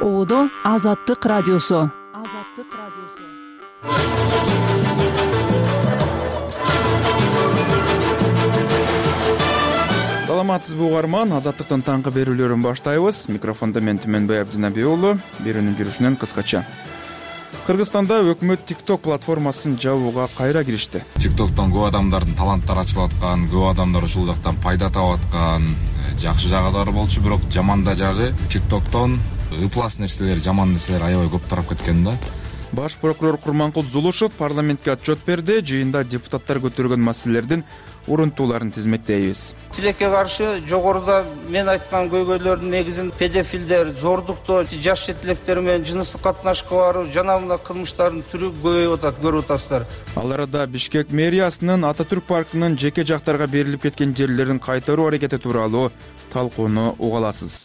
Ободо Азаттык радиосу. Саламатсызбы угарман, Азаттыктын таңкы берүүлөрүн баштайбыз. Микрофондо мен Түмөнбай Абдинабий уулу. Берүүнүн жүрүшүнөн кыскача. Кыргызстанда өкмөт TikTok платформасын жабууга кайра киришти. TikToктон көп адамдардын таланттары ачылып аткан, көп адамдар ушул жактан пайда таап аткан, жакшы жагы да болчу, бирок жаман да жагы TikToктон ыплас нерселер, жаман нерселер аябай көп тарап кеткен да. Баш прокурор Курманкул Зулушев парламентке отчет берди. Жыйында депутаттар көтөргөн маселелердин урунтууларын тизмектейбиз. Тилекке каршы жогоруда мен айткан көйгөйлөрдүн негизин педофилдер, зордуктоо, жаш жетилектер менен жыныстык катнашка баруу жана мына кылмыштардын түрү көбөйүп атат, көрүп атасыздар. Ал арада Бишкек мэриясынын Ататүрк паркынын жеке жактарга берилип кеткен жерлерин кайтаруу аракети тууралуу талкууну уга аласыз.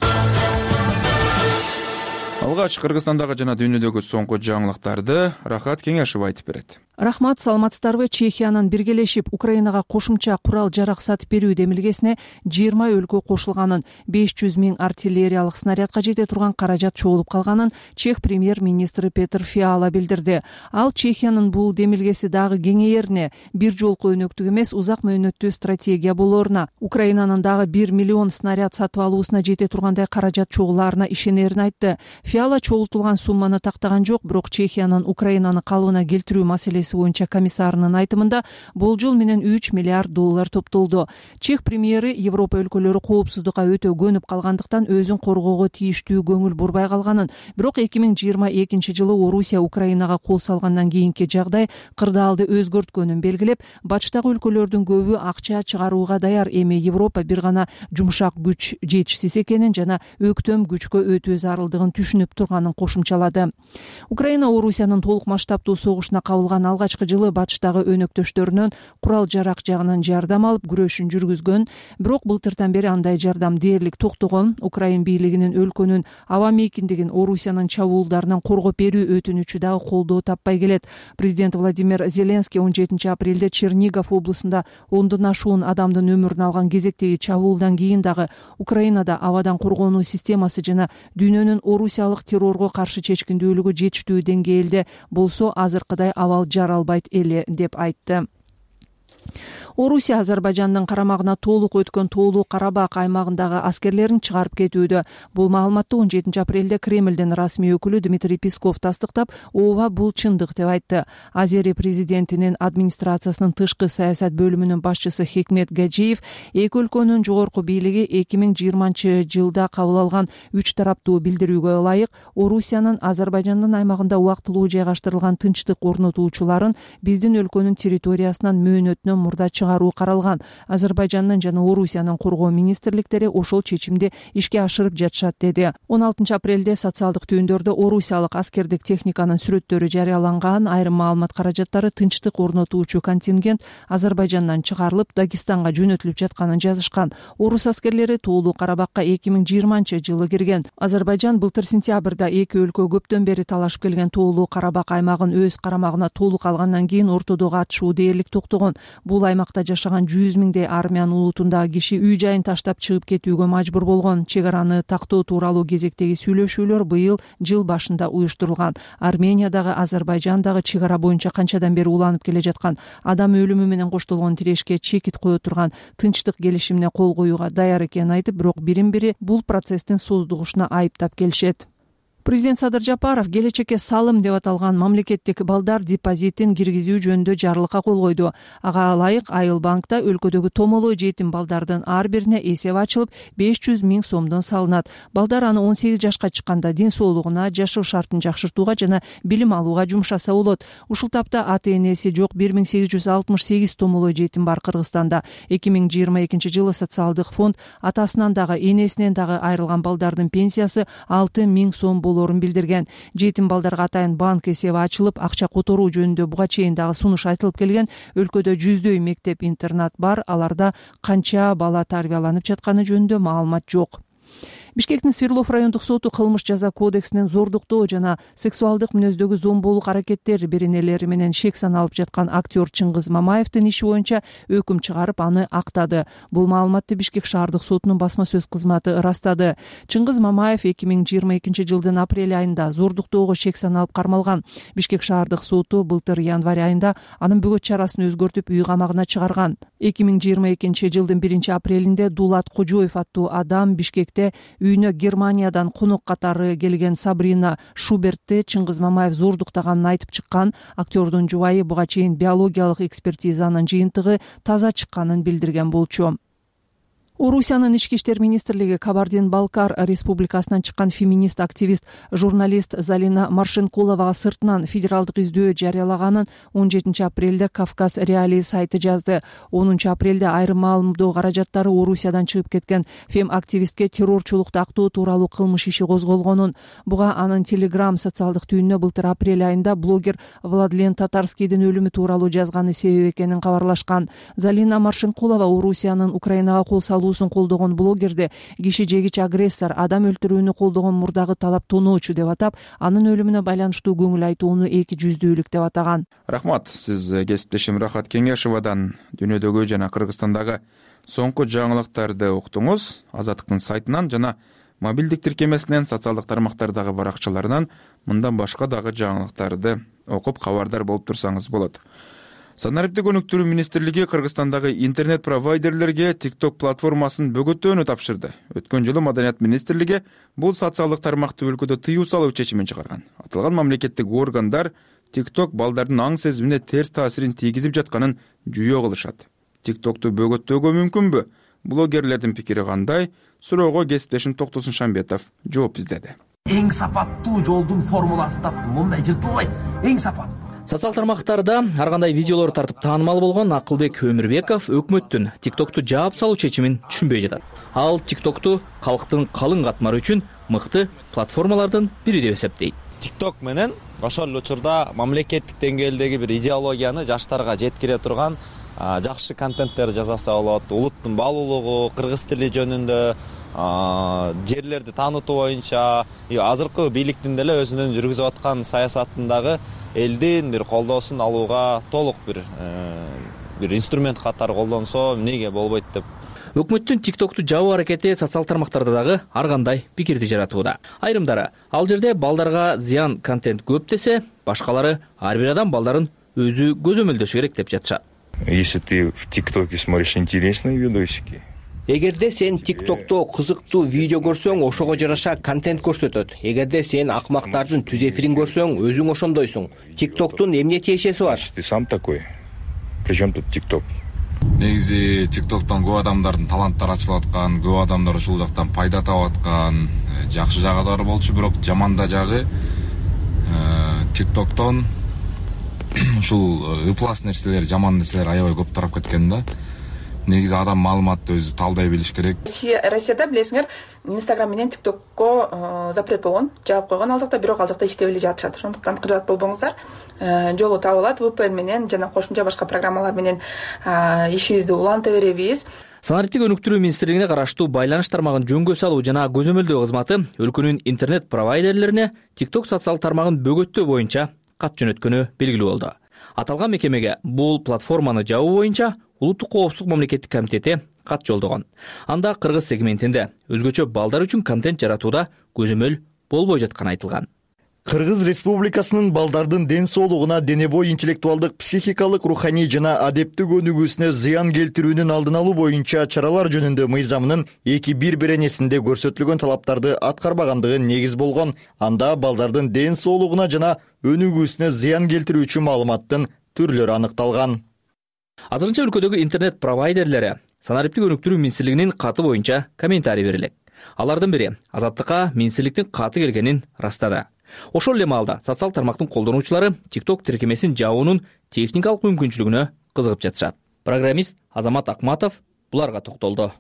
Алгач Кыргызстандагы жана дүйнөдөгү соңку жаңылыктарды Рахат Кеңешев айтып берет. Рахмат, саламатсыздарбы? Чехиянын биргелешип Украинага кошумча курал жарак сатып берүү демилгесине 20 өлкө кошулганын, 500 миң артиллериялык снарядка жете турган каражат чогулуп калганын чех премьер-министри Петр Фиала билдирди. Ал Чехиянын бул демилгеси дагы кеңейерине, бир жолку өнөктүк эмес, узак мөөнөттүү стратегия болооруна, Украинанын дагы 1 миллион снаряд сатып алуусуна жете тургандай каражат чогулаарына ишенерин айтты. Фиала чогултулган сумманы тактаган жок, бирок Чехиянын Украинаны калыбына келтирүү маселеси боюнча комиссарынын айтымында болжол менен 3 миллиард доллар топтолду. Чех премьери Европа өлкөлөрү коопсуздукка өтө көнүп калгандыктан өзүн коргоого тийиштүү көңүл бурбай калганын, бирок 2022 жылы Орусия Украинага кол салгандан кийинки жагдай кырдаалды өзгөрткөнүн белгилеп, бачтагы өлкөлөрдүн көбү акча чыгарууга даяр, эми Европа бир гана жумшак күч жетишсиз экенин жана өктөм күчкө өтүү зарылдыгын түшүнүп турганын кошумчалады. Украина Орусиянын толук масштабтуу согушуна кабылган алгачкы жылы бачтагы өнөктөштөрүнөн курал жарак жагынан жардам алып күрөшүн жүргүзгөн, бирок былтыртан бери андай жардам дээрлик токтогон. Украин бийлигинин өлкөнүн аба мейкиндигин Орусиянын чабуулдарынан коргоп берүү өтүнүчү дагы колдоо таппай келет. Президент Владимир Зеленский 17 апрелде Чернигов облусунда 10дон ашуун адамдын өмүрүн алган кезектеги чабуулдан кийин дагы Украинада абадан коргонуу системасы жана дүйнөнүн орусиялык террорго каршы чечкиндүүлүгү жетиштүү деңгээлде болсо азыркыдай абал жаралбайт эле деп айтты. Орусия Азербайжандын карамагына толук өткөн Тоолуу Карабак аймагындагы аскерлерин чыгарып кетүүдө. Бул маалыматты 17 апрелде Кремлдин расмий өкүлү Дмитрий Песков тастыктап, ооба бул чындык деп айтты. Азери президентинин администрациясынын тышкы саясат бөлүмүнүн башчысы Хикмет Гаджиев эки өлкөнүн жогорку бийлиги 2020 жылда кабыл алган 3 тараптуу билдирүүгө ылайык Орусиянын Азербайжандын аймагында убактылуу жайгаштырылган тынчтык орнотуучуларын биздин өлкөнүн территориясынан мөөнөтүнөн мурда чыгаруу каралган. Азербайжандын жана Орусиянын коргоо министрликтери ошол чечимди ишке ашырып жатышат деди. 16 апрелде социалдык түйүндөрдө орусиялык аскердик техниканын сүрөттөрү жарыяланган. Айрым маалымат каражаттары тынчтык орнотуучу контингент Азербайжандан чыгарылып, Дагестанга жөнөтүлүп жатканын жазышкан. Орус аскерлери Тоолуу Карабакка 2020 жылы кирген. Азербайжан былтыр сентябрда эки өлкө көптөн бери талашып келген Тоолуу Карабак аймагын өз карамагына толук алгандан кийин ортодогу атышуу дээрлик токтогон. Бул аймакта жашаган 100 миңдей армян улутундагы киши үй жайын таштап чыгып кетүүгө мажбур болгон. Чек араны тактоо тууралуу кезектеги сүйлөшүүлөр быйыл жыл башында уюштурулган. Армениядагы, Азербайжандагы чек ара боюнча канчадан бери уланып келе жаткан адам өлүмү менен коштолгон тирешке чекит кое турган тынчтык келишимине кол коюуга даяр экенин айтып, бирок бирин-бири бул процесстин создугушуна айыптап келишет. Президент Садыр Жапаров келечекке салым деп аталган мамлекеттик балдар депозитин киргизүү жөнүндө жарлыкка кол койду. Ага ылайык Айыл банкта өлкөдөгү томолой жетим балдардын ар бирине эсеп ачылып 500 миң сомдон салынат. Балдар аны 18 жашка чыкканда ден соолугуна, жашоо шартын жакшыртууга жана билим алууга жумшаса болот. Ушул тапта ата-энеси жок 1868 томолой жетим бар Кыргызстанда. 2022 жылы социалдык фонд атасынан дагы энесинен дагы айрылган балдардын пенсиясы 6 миң сом болорун билдирген. Жетим балдарга атайын банк эсеби ачылып, акча которуу жөнүндө буга чейин дагы сунуш айтылып келген. Өлкөдө 100дөй мектеп-интернат бар, аларда канча бала тарбияланып жатканы жөнүндө маалымат жок. Бишкектин Свердлов райондук соту кылмыш жаза кодексинен зордуктоо жана сексуалдык мүнөздөгү зомбулук аракеттер беренелери менен шек саналып жаткан актер Чыңгыз Мамаевдин иши боюнча өкүм чыгарып, аны актады. Бул маалыматты Бишкек шаардык сотунун басма сөз кызматы ырастады. Чыңгыз Мамаев 2022-жылдын апрель айында зордуктоого шек саналып кармалган. Бишкек шаардык соту былтыр январь айында анын бөгөт чарасын өзгөртүп үй камагына чыгарган. 2022-жылдын 1-апрелинде Дулат Кожоев аттуу адам Бишкекте үйүнө Германиядан конок катары келген Сабрина Шубертти Чыңгыз Мамаев зордуктаганын айтып чыккан. Актердун жубайы буга чейин биологиялык экспертизанын жыйынтыгы таза чыкканын билдирген болчу. Орусиянын ички иштер министрлиги Кабардин-Балкар республикасынан чыккан феминист активист журналист Залина Маршенкуловага сыртынан федералдык издөө жарыялаганын 17-апрелде Кавказ Реалии сайты жазды. 10-апрелде айрым маалымдоо каражаттары Орусиядан чыгып кеткен фем-активистке террорчулукту актоо тууралуу кылмыш иши козголгонун, буга анын Telegram социалдык түйүнүнө былтыр апрель айында блогер Владлен Татарскийдин өлүмү тууралуу жазганы себеп экенин кабарлашкан. Залина Маршенкулова Орусиянын Украинага кол салуусун колдогон блогерди киши жегич агрессор, адам өлтүрүүнү колдогон мурдагы талап тоноочу деп атап, анын өлүмүнө байланыштуу көңүл айтууну эки жүздүүлүк деп атаган. Рахмат. Сиз кесиптешим Рахат Кеңешовадан дүйнөдөгү жана Кыргызстандагы соңку жаңылыктарды уктуңуз. Азаттыктын сайтынан жана мобилдик тиркемесинен, социалдык тармактардагы баракчаларынан мындан башка дагы жаңылыктарды окуп кабардар болуп турсаңыз болот. Санариптик өнүктүрүү министрлиги Кыргызстандагы интернет провайдерлерге TikTok платформасын бөгөттөөнү тапшырды. Өткөн жылы Маданият министрлиги бул социалдык тармакты өлкөдө тыюу салуу чечимин чыгарган. Аталган мамлекеттик органдар TikTok балдардын аң сезимине терс таасирин тийгизип жатканын жүйө кылышат. TikTok'ту бөгөттөөгө мүмкүнбү? Блогерлердин пикири кандай? Суроого кесиптешим Токтосун Шамбетов жооп издеди. Эң сапаттуу жолдун формуласын таптым. Мындай жыртылбайт. Эң сапаттуу. Социал тармактарда ар кандай видеолор тартып таанымал болгон Акылбек Өмүрбеков өкмөттүн TikTok'ту жаап салуу чечимин түшүнбөй жатат. Ал TikTok'ту калктын калың катмары үчүн мыкты платформалардын бири деп эсептейт. TikTok менен ошол учурда мамлекеттик деңгээлдеги бир идеологияны жаштарга жеткире турган жакшы контенттер жасаса болот. Улуттун баалуулугу, кыргыз тили жөнүндө, жерлерди таанытуу боюнча, азыркы бийликтин деле өзүнүн жүргүзүп аткан саясатындагы элдин бир колдоосун алууга толук бир инструмент катары колдонсо эмнеге болбойт деп. Өкмөттүн TikTok'ту жабуу аракети социал тармактарда дагы ар кандай пикирди жаратууда. Айрымдары ал жерде балдарга зыян контент көп десе, башкалары ар бир адам балдарын өзү көзөмөлдөшү керек деп жатышат. Если ты в ТикТоке смотришь интересные видосики. Эгерде сен TikTok'то кызыктуу видео көрсөң, ошого жараша контент көрсөтөт. Эгерде сен акмактардын түз эфирин көрсөң, өзүң ошондойсуң. TikToктун эмне тиешеси бар? Ты сам такой. Причем тут TikTok? Негизи TikToктон көп адамдардын таланттары ачылып аткан, көп адамдар ушул жактан пайда таап аткан, жакшы жагы болчу, бирок жаман да жагы TikToктон ушул ыплас нерселер, жаман нерселер аябай көп тарап кеткен да. Негизи адам маалыматты өзү талдай билиш керек. Россияда билесиңер, Instagram менен TikTokко запрет болгон, жаап койгон ал жакта, бирок ал жакта иштеп эле жатышат. Ошондуктан кыжаат болбоңуздар. Жолу табылат, VPN менен жана кошумча башка программалар менен ишибизди уланта беребиз. Санариптик өнүктүрүү министрлигине караштуу байланыш тармагын жөнгө салуу жана көзөмөлдөө кызматы өлкөнүн интернет провайдерлерине TikTok социал тармагын бөгөттөө боюнча кат жөнөткөнү белгилүү болду. Аталган мекемеге бул платформаны жабуу боюнча Улуттук коопсуздук мамлекеттик комитети кат жолдогон. Анда кыргыз сегментинде өзгөчө балдар үчүн контент жаратууда көзөмөл болбой жатканы айтылган. Кыргыз Республикасынын балдардын ден соолугуна, дене бой интеллектуалдык, психикалык, руханий жана адептик өнүгүүсүнө зыян келтирүүнүн алдын алуу боюнча чаралар жөнүндө мыйзамынын 2.1 беренесинде көрсөтүлгөн талаптарды аткарбагандыгы негиз болгон. Анда балдардын ден соолугуна жана өнүгүүсүнө зыян келтирүүчү маалыматтын түрлөрү аныкталган. Азырынча өлкөдөгү интернет провайдерлери Санариптик өнүктүрүү министрлигинин каты боюнча комментарий берилет. Алардын бири Азаттыкка министрликтин каты келгенин растады. Ошол эле маалда социал тармактын колдонуучулары TikTok тиркемесин жабуунун техникалык мүмкүнчүлүгүнө кызыгып жатышат. Программист Азамат Акматов буларга токтолду.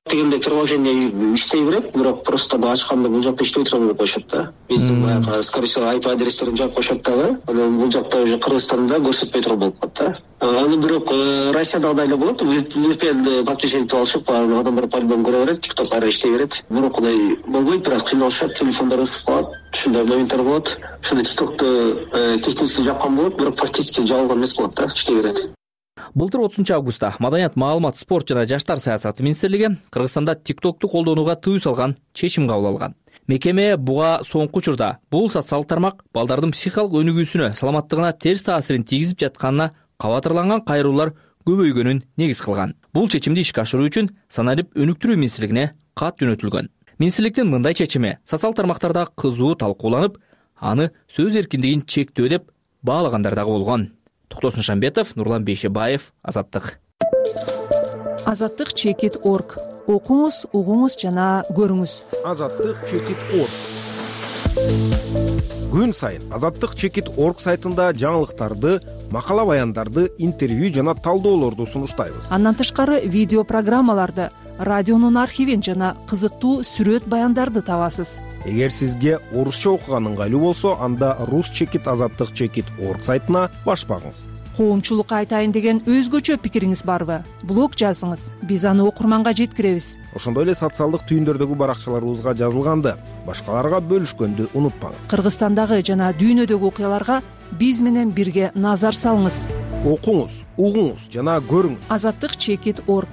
дегенде приложение иштей берет, бирок просто ачканда бул жакта иштебей турган болуп коюшат да. Биздин баягы скорее всего IP адрестерин жаап коюшат дагы. Анан бул жакта уже Кыргызстанда көрсөтпөй турган болуп калат да. Аны бирок Россиядагыдай эле болот. VPN подключение кылып алышып, адамдар по-любому көрө берет, TikTok ары иштей берет. Бирок кудай болбойт, бирок кыйналышат, телефондор ысып калат. Ушундай моменттер болот. Ошондо TikTok'ту технически жапкан болот, бирок практически жабылган эмес болот да, иштей берет. Былтыр 30-августта Маданият, маалымат, спорт жана жаштар саясаты министрлиги Кыргызстанда TikTok'ту колдонууга тыюу салган чечим кабыл алган. Мекеме буга соңку учурда бул социалдык тармак балдардын психикалык өнүгүүсүнө, саламаттыгына терс таасирин тийгизип жатканына кабатырланган кайрылуулар көбөйгөнүн негиз кылган. Бул чечимди ишке ашыруу үчүн саналып өнүктүрүү министрлигине кат жөнөтүлгөн. Министрликтин мындай чечими социалдык тармактарда кызуу талкууланып, аны сөз эркиндигин чектөө деп баалагандар дагы болгон. Токтосун Шамбетов, Нурлан Бейшебаев, Азаттык. Азаттык.org. Окуңуз, угуңуз жана көрүңүз. Азаттык.org. Күн сайын Азаттык.org сайтында жаңылыктарды, макала баяндарды, интервью жана талдоолорду сунуштайбыз. Андан тышкары видео программаларды, радионун архивин жана кызыктуу сүрөт баяндарды табасыз. Эгер сизге орусча окуган ыңгайлуу болсо, анда Rus.Azаттык.org сайтына баш багыңыз. Коомчулукка айтайын деген өзгөчө пикириңиз барбы? Блог жазыңыз, биз аны окурманга жеткиребиз. Ошондой эле социалдык түйүндөрдөгү баракчаларыбызга жазылганды башкаларга бөлүшкөндү унутпаңыз. Кыргызстандагы жана дүйнөдөгү окуяларга биз менен бирге назар салыңыз. Окуңуз, угуңуз жана көрүңүз. Azаттык.org.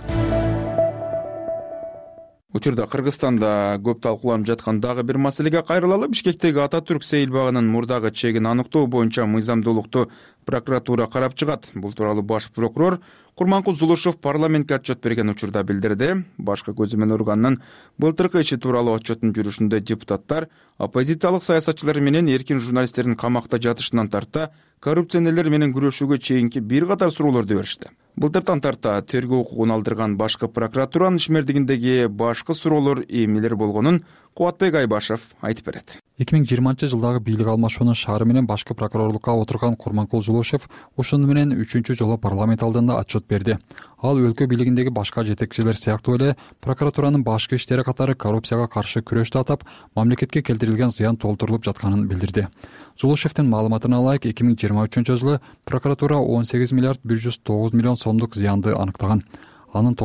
Учурда Кыргызстанда көп талкууланып жаткан дагы бир маселеге кайрылалы. Бишкектеги Ататүрк сейилбагынын мурдагы чегин аныктоо боюнча мыйзамдуулукту прокуратура карап чыгат. Бул тууралуу баш прокурор Курманкул Зулушев парламентке отчет берген учурда билдирди. Башкы көзөмөл органынын былтыркы иши тууралуу отчеттун жүрүшүндө депутаттар оппозициялык саясатчылар менен эркин журналисттердин камакта жатышынан тарта коррупционерлер менен күрөшүүгө чейинки бир катар суроолорду беришти. Былтыртан тарта тергөө укугун алдырган башкы прокуратуранын ишмердигиндеги башкы суроолор эмнелер болгонун Кубатбек Айбашев айтып берет. 2020-жылдагы бийлик алмашуунун шаары менен башкы прокурорлукка отурган Курманкул Зулушев ушуну менен 3-чү жолу парламент алдында отчет берди. Ал өлкө бийлигиндеги башка жетекчилер сыяктуу эле прокуратуранын башкы иштери катары коррупцияга каршы күрөштү атап, мамлекетке келтирилген зыян толтурулуп жатканын билдирди. Зулушевдин маалыматына ылайык 2023-жылы прокуратура 18 миллиард 109 миллион сомдук зыянды аныктаган. Анын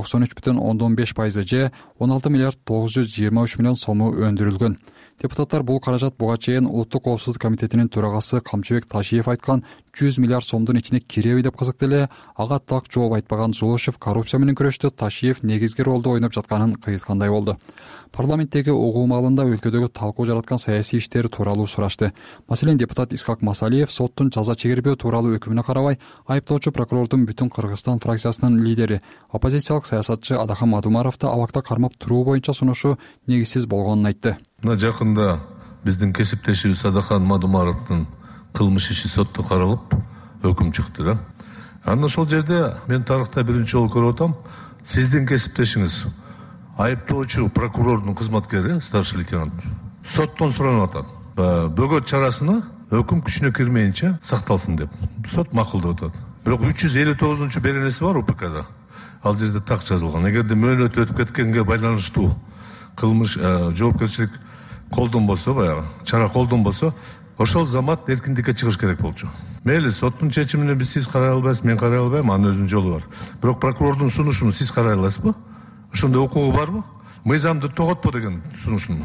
93,5% же 16 миллиард 923 миллион сому өндүрүлгөн. Депутаттар бул каражат буга чейин Улуттук коопсуздук комитетинин төрагасы Камчыбек Ташиев айткан 100 миллиард сомдун ичине киреби деп кызыкты эле. Ага так жооп айтпаган Зулушев коррупция менен күрөштө Ташиев негизги ролду ойноп жатканын кыйыткандай болду. Парламенттеги угуу маалында өлкөдөгү талкуу жараткан саясий иштер тууралуу сурашты. Маселен, депутат Исхак Масалиев соттун жаза чегербөө тууралуу өкүмүнө карабай, айыптоочу прокурордун Бүтүн Кыргызстан фракциясынын лидери, оппозициялык саясатчы Адахан Мадумаровду абакта кармап туруу боюнча сунушу негизсиз болгонун айтты. Мына жакында биздин кесиптешибиз Адахан Мадумаровдун кылмыш иши сотто каралып, өкүм чыкты да. Анан ошол жерде мен тарыхта биринчи жолу көрүп атам, сиздин кесиптешиңиз айыптоочу прокурордун кызматкери, старший лейтенант, соттон суранып атат. Бөгөт чарасына өкүм күчүнө кирмейинче сакталсын деп. Сот макулдап атат. Бирок 359-чу беренеси бар УПКда. Ал жерде так жазылган. Эгерде мөөнөт өтүп кеткенге байланыштуу кылмыш жоопкерчилик колдонбосо, баягы чара колдонбосо, ошол замат эркиндикке чыгыш керек болчу. Мейли, соттун чечимине биз сиз карай албайсыз, мен карай албайм, анын өзүнүн жолу бар. Бирок прокурордун сунушун сиз карай аласызбы? Ошондой укугу барбы? Мыйзамды тоготпо деген сунушун.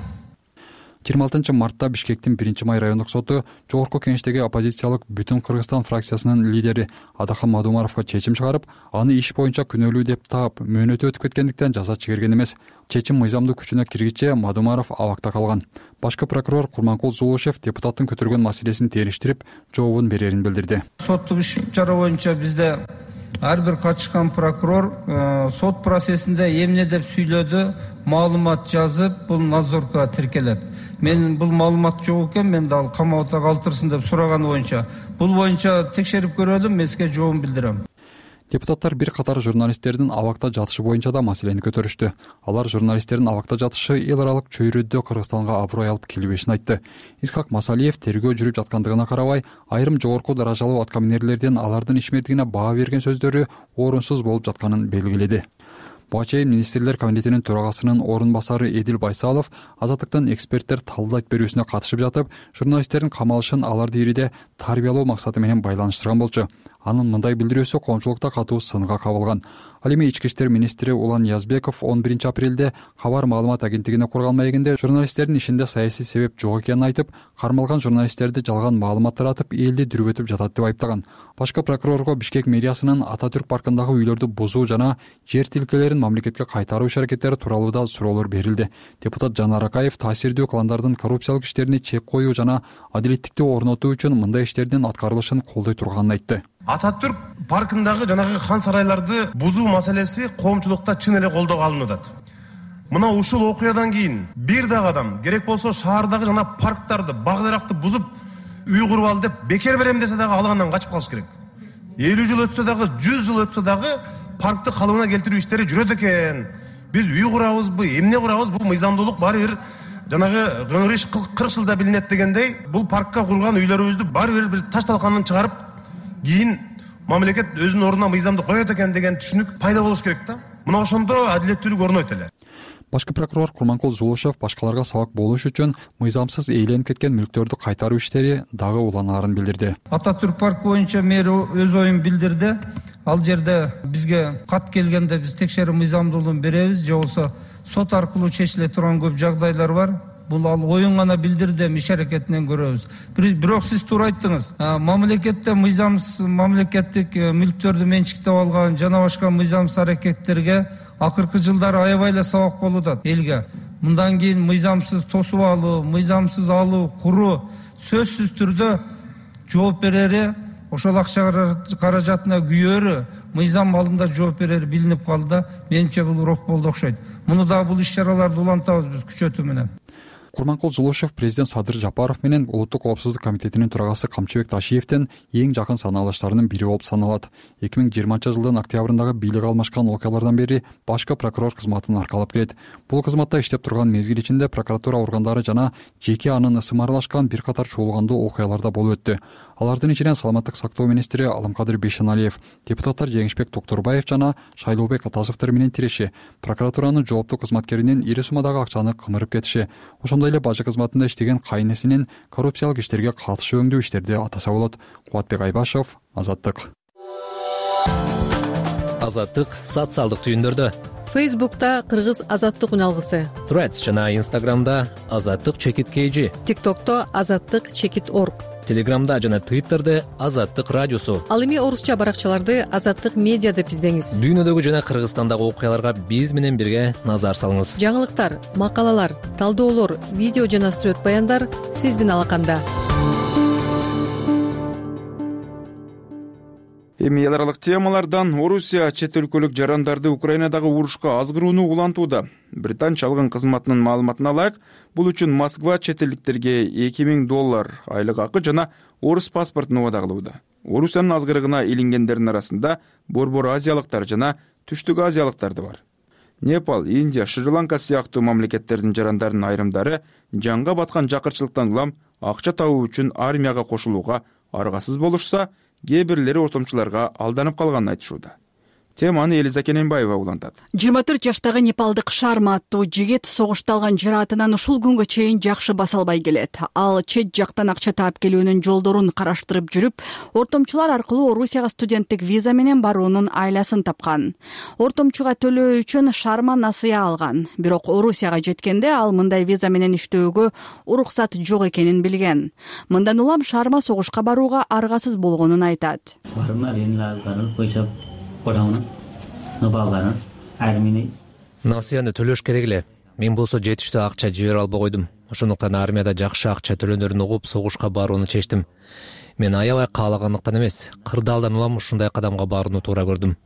26 мартта Бишкектин 1-май райондук соту жогорку кеңештеги оппозициялык Бүтүн Кыргызстан фракциясынын лидери Адахан Мадумаровго чечим чыгарып, аны иш боюнча күнөөлүү деп таап, мөөнөтү өтүп кеткендиктен жаза чегерген эмес. Чечим мыйзамдуу күчүнө киргиче Мадумаров абакта калган. Башкы прокурор Курманкул Зулушев депутаттын көтөргөн маселесин териштирип, жообун берерин билдирди. Соттук иш чара боюнча бизде ар бир катышкан прокурор сот процессинде эмне деп сүйлөдү, маалымат жазып, бул надзорго тиркелет. Мен бул маалымат жок экен, мен дал камакта калтырсын деп сураганы боюнча, бул боюнча текшерип көрөлүм, мен сизге жообун билдирем. Депутаттар бир катар журналисттердин абакта жатышы боюнча да маселени көтөрүштү. Алар журналисттердин абакта жатышы эл аралык чөйрөдө Кыргызстанга аброй алып келбешин айтты. Исхак Масалиев тергөө жүрүп жаткандыгына карабай, айрым жогорку даражалуу аткаминерлердин алардын ишмердигине баа берген сөздөрү орунсуз болуп жатканын белгиледи. Буга чейин министрлер кабинетинин төрагасынын орун басары Эдил Байсалов Азаттыктын эксперттер талдайт берүүсүнө катышып жатып, журналисттердин камалышын аларды ириде тарбиялоо максаты менен байланыштырган болчу. Анын мындай билдирүүсү коомчулукта катуу сынга кабылган. Ал эми ички иштер министри Улан Ниязбеков 11 апрелде Кабар маалымат агенттигине курган маегинде журналисттердин ишинде саясий себеп жок экенин айтып, кармалган журналисттерди жалган маалымат таратып, элди дүрбөтүп жатат деп айыптаган. Башкы прокурорго Бишкек мэриясынын Ататүрк паркындагы үйлөрдү бузуу жана жер тилкелерин мамлекетке кайтаруу иш-аракеттери тууралуу да суроолор берилди. Депутат Жанар Акаев таасирдүү кландардын коррупциялык иштерине чек коюу жана адилеттикти орнотуу үчүн мындай иштердин аткарылышын колдой турганын айтты. Ататүрк паркындагы жанагы хан сарайларды бузуу маселеси коомчулукта чын эле колдоого алынып атат. Мына ушул окуядан кийин бир дагы адам керек болсо шаардагы жана парктарды, баг-даракты бузуп үй куруп ал деп бекер берем десе дагы алгандан качып калыш керек. 50 жыл өтсө дагы, 100 жыл өтсө дагы паркты калыбына келтирүү иштери жүрөт экен. Биз үй курабызбы, эмне курабыз, бул мыйзамдуулук баары бир жанагы кыңыр иш 40 жылда билинет дегендей, бул паркка курган үйлөрүбүздү баары бир таш талканын чыгарып кийин мамлекет өзүнүн ордуна мыйзамды коет экен деген түшүнүк пайда болуш керек да. Мына ошондо адилеттүүлүк орнойт эле. Башкы прокурор Курманкул Зулушев башкаларга сабак болуш үчүн мыйзамсыз ээленип кеткен мүлктөрдү кайтаруу иштери дагы уланаарын билдирди. Ататүрк парк боюнча мэр өз оюн билдирди. Ал жерде бизге кат келгенде биз текшерүү мыйзамдуулугун беребиз, же болбосо сот аркылуу чечиле турган көп жагдайлар бар. Бул ал оюн гана билдирди, иш аракетинен көрөбүз. Бирок сиз туура айттыңыз. Мамлекетте мыйзамсыз мамлекеттик мүлктөрдү менчиктеп алган жана башка мыйзамсыз аракеттерге акыркы жылдары аябай эле сабак болуп атат элге. Мындан кийин мыйзамсыз тосуп алуу, мыйзамсыз алуу, куруу сөзсүз түрдө жооп берери, ошол акча каражатына күйөрү, мыйзам алдында жооп берери билинип калды. Менимче бул урок болду окшойт. Муну да бул иш-чараларды улантабыз биз күчөтүү менен. Курманкул Зулушев президент Садыр Жапаров менен Улуттук коопсуздук комитетинин төрагасы Камчыбек Ташиевдин эң жакын санаалыштарынын бири болуп саналат. 2020-жылдын октябрындагы бийлик алмашкан окуялардан бери башкы прокурор кызматын аркалап келет. Бул кызматта иштеп турган мезгил ичинде прокуратура органдары жана жеке анын ысымы аралашкан бир катар чуулгандуу окуяларда болуп өттү. Алардын ичинен саламаттык сактоо министри Аламкадыр Бейшеналиев, депутаттар Жеңишбек Токтурбаев жана Шайлообек Атасовдор менен тиреши, прокуратуранын жооптуу кызматкеринин ири суммадагы акчаны кымырып кетиши, ошондой эле бажы кызматында иштеген кайнесинин коррупциялык иштерге катышы өңдүү иштерди атаса болот. Кубатбек Айбашев, Азаттык. Азаттык социалдык түйүндөрдө. Фейсбукта Кыргыз Азаттык үналгысы. Threads жана Инстаграмда Азаттык чекит KG. ТикТокто Азаттык чекит org. Телеграмда жана Твиттерде Азаттык радиосу. Ал эми орусча баракчаларды Азаттык медиа деп издеңиз. Дүйнөдөгү жана Кыргызстандагы окуяларга биз менен бирге назар салыңыз. Жаңылыктар, макалалар, талдоолор, видео жана сүрөт баяндар сиздин алаканда. Эми эл аралык темалардан Орусия чет өлкөлүк жарандарды Украинадагы урушка азгырууну улантууда. Британ чалгын кызматынын маалыматына ылайык, бул үчүн Москва чет элдиктерге $2000 айлык акы жана орус паспортун убадалууда. Орусиянын азгырыгына илингендердин арасында борбор азиялыктар жана түштүк азиялыктар да бар. Непал, Индия, Шри-Ланка сыяктуу мамлекеттердин жарандарын айрымдары жанга баткан жакырчылыктан улам акча табуу үчүн армияга кошулууга аргасыз болушса, кээ бирлери ортомчуларга алданып калганын айтышууда. Теманы Элиза Кененбаева улантат. 24 жаштагы непалдык Шарма аттуу жигит согушта алган жараатынан ушул күнгө чейин жакшы баса албай келет. Ал чет жактан акча таап келүүнүн жолдорун караштырып жүрүп, ортомчулар аркылуу Орусияга студенттик виза менен баруунун айласын тапкан. Ортомчуга төлөө үчүн Шарма насыя алган. Бирок Орусияга жеткенде ал мындай виза менен иштөөгө уруксат жок экенин билген. Мындан улам Шарма согушка барууга аргасыз болгонун айтат. Насыяны төлөш керек эле. Мен болсо жетиштүү акча жибере албай койдум. Ошондуктан армияда жакшы акча төлөнөрүн угуп согушка барууну чечтим. Мен аябай каалагандыктан эмес, кырдаалдан улам ушундай кадамга барууну туура көрдүм.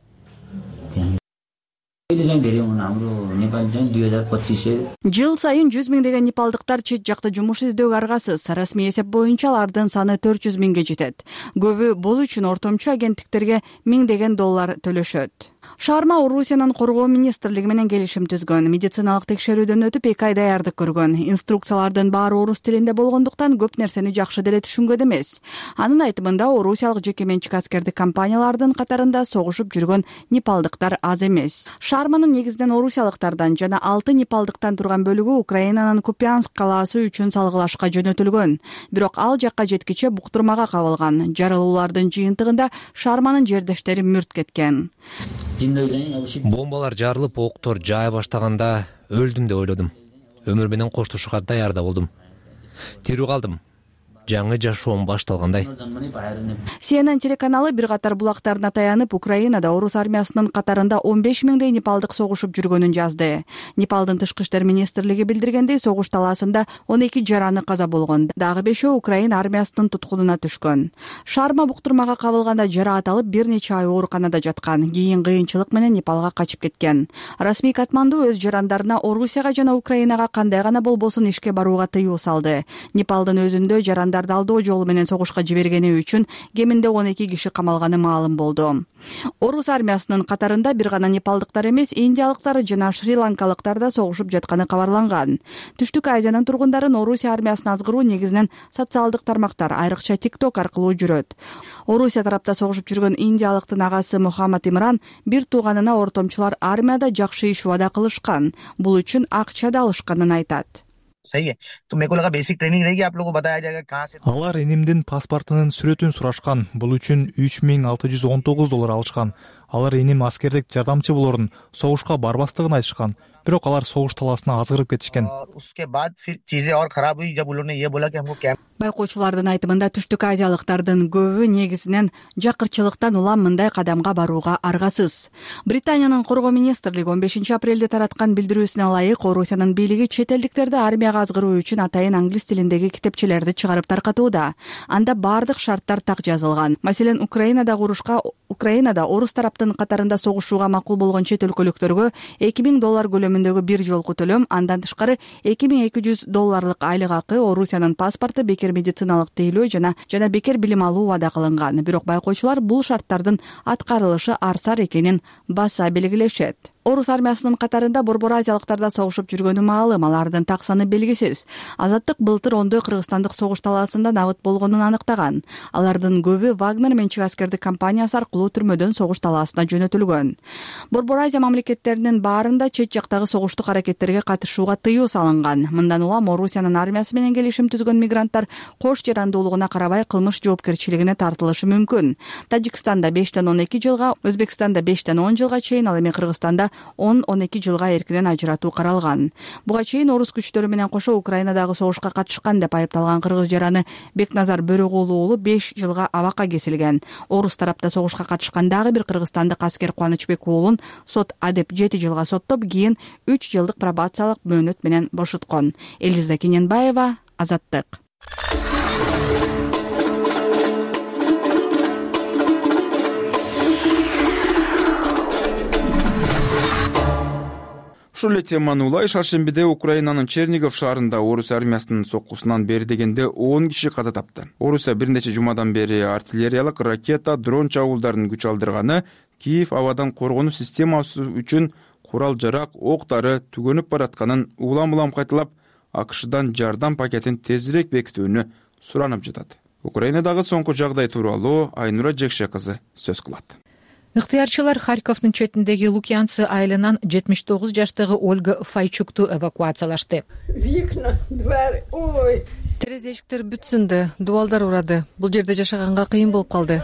Жыл сайын 100 миңдеген непалдыктар чет жакта жумуш издөөгө аргасыз. Расмий эсеп боюнча алардын саны 400 миңге жетет. Көбү бул үчүн ортомчу агенттиктерге $1000 төлөшөт. Шаарма Орусиянын коргоо министрлиги менен келишим түзгөн. Медициналык текшерүүдөн өтүп 2 ай даярдык көргөн. Инструкциялардын баары орус тилинде болгондуктан көп нерсени жакшы деле түшүнгөн эмес. Анын айтымында орусиялык жеке менчик аскердик компаниялардын катарында согушуп жүргөн непалдыктар аз эмес. Шаарманын негизинен орусиялыктардан жана 6 непалдыктан турган бөлүгү Украинанын Купянск калаасы үчүн салгылашка жөнөтүлгөн. Бирок ал жакка жеткиче буктурмага кабылган. Жарылуулардын жыйынтыгында Шаарманын жердештери мүрт кеткен. Бомбалар жарылып, октор жая баштаганда өлдүм деп ойлодум. Өмүр менен коштошууга даярда болдум. Тирүү калдым. Жаңы жашоом башталгандай. CNN телеканалы бир катар булактарына таянып, Украинада орус армиясынын катарында 15 миңдей непалдык согушуп жүргөнүн жазды. Непалдын тышкы иштер министрлиги билдиргендей, согуш талаасында 12 жараны каза болгон. Дагы 5 Украина армиясынын туткунуна түшкөн. Шаарма буктурмага кабылганда жараат алып, бир нече ай ооруканада жаткан. Кийин кыйынчылык менен Непалга качып кеткен. Расмий Катманду өз жарандарына Орусияга жана Украинага кандай гана болбосун ишке барууга тыюу салды. Непалдын өзүндө жарандар алдоо жолу менен согушка жибергени үчүн кеминде 12 киши камалганы маалым болду. Орус армиясынын катарында бир гана непалдыктар эмес, индиялыктар жана шри-ланкалыктар да согушуп жатканы кабарланган. Түштүк Азиянын тургундарын Орусия армиясына азгыруу негизинен социалдык тармактар, айрыкча TikTok аркылуу жүрөт. Орусия тарапта согушуп жүргөн индиялыктын агасы Мухаммад Имран бир тууганына ортомчулар армияда жакшы иш убада кылышкан, бул үчүн акча да алышканын айтат. Алар энимдин паспортунун сүрөтүн сурашкан. Бул үчүн $3619 алышкан. Алар эним аскердик жардамчы болорун, согушка барбастыгын айтышкан. Бирок алар согуш талаасына азгырып кетишкен. Байкоочулардын айтымында Түштүк Азиялыктардын көбү негизинен жакырчылыктан улам мындай кадамга барууга аргасыз. Британиянын коргоо министрлиги 15 апрелде тараткан билдирүүсүнө ылайык Орусиянын бийлиги чет элдиктерди армияга азгыруу үчүн атайын англис тилиндеги китепчелерди чыгарып таркатууда. Анда бардык шарттар так жазылган. Маселен, Украинада орус тараптын катарында согушууга макул болгон чет өлкөлүктөргө $2000 көлөмүндөгү бир жолку төлөм, андан тышкары $2200 айлык акы, Орусиянын паспорту, бекер медициналык тейлөө жана бекер билим алуу вада кылынган. Бирок байкоочулар бул шарттардын аткарылышы арсар экенин баса белгилешет. Орус армиясынын катарында борбор азиялыктарда согушуп жүргөнү маалым, алардын так саны белгисиз. Азаттык былтыр ондой кыргызстандык согуш талаасында набыт болгонун аныктаган. Алардын көбү Вагнер менчик аскердик компаниясы аркылуу түрмөдөн согуш талаасына жөнөтүлгөн. Борбор Азия мамлекеттеринин баарында чет жактагы согуштук аракеттерге катышууга тыюу салынган. Мындан улам Орусиянын армиясы менен келишим түзгөн мигранттар кош жарандуулугуна карабай кылмыш жоопкерчилигине тартылышы мүмкүн. Тажикстанда 5-тен 12 жылга, Өзбекстанда 5-тен 10 жылга чейин, ал эми Кыргызстанда 10-12 жылга эркинен ажыратуу каралган. Буга чейин орус күчтөрү менен кошо Украинадагы согушка катышкан деп айыпталган кыргыз жараны Бекназар Бөрөгулу уулу 5 жылга абакка кесилген. Орус тарапта согушка катышкан дагы бир кыргызстандык аскер Кубанычбек уулун сот адеп 7 жылга соттоп, кийин 3 жылдык пробациялык мөөнөт менен бошоткон. Элиза Кененбаева, Азаттык. Ушул эле теманы улай шаршембиде Украинанын Чернигов шаарында орус армиясынын соккусунан бери дегенде 10 киши каза тапты. Орусия бир нече жумадан бери артиллериялык, ракета, дрон чабуулдарын күч алдырганы, Киев абадан коргонуу системасы үчүн курал-жарак, октары түгөнүп баратканын улам-улам кайталап, АКШдан жардам пакетин тезирээк бекитүүнү суранып жатат. Украинадагы соңку жагдай тууралуу Айнура Жекше кызы сөз кылат. Ыктыярчылар Харьковдун четиндеги Лукьянцы айылынан 79 жаштагы Ольга Файчукту эвакуациялашты. Терезе эшиктер бүт сынды, дубалдар урады. Бул жерде жашаганга кыйын болуп калды.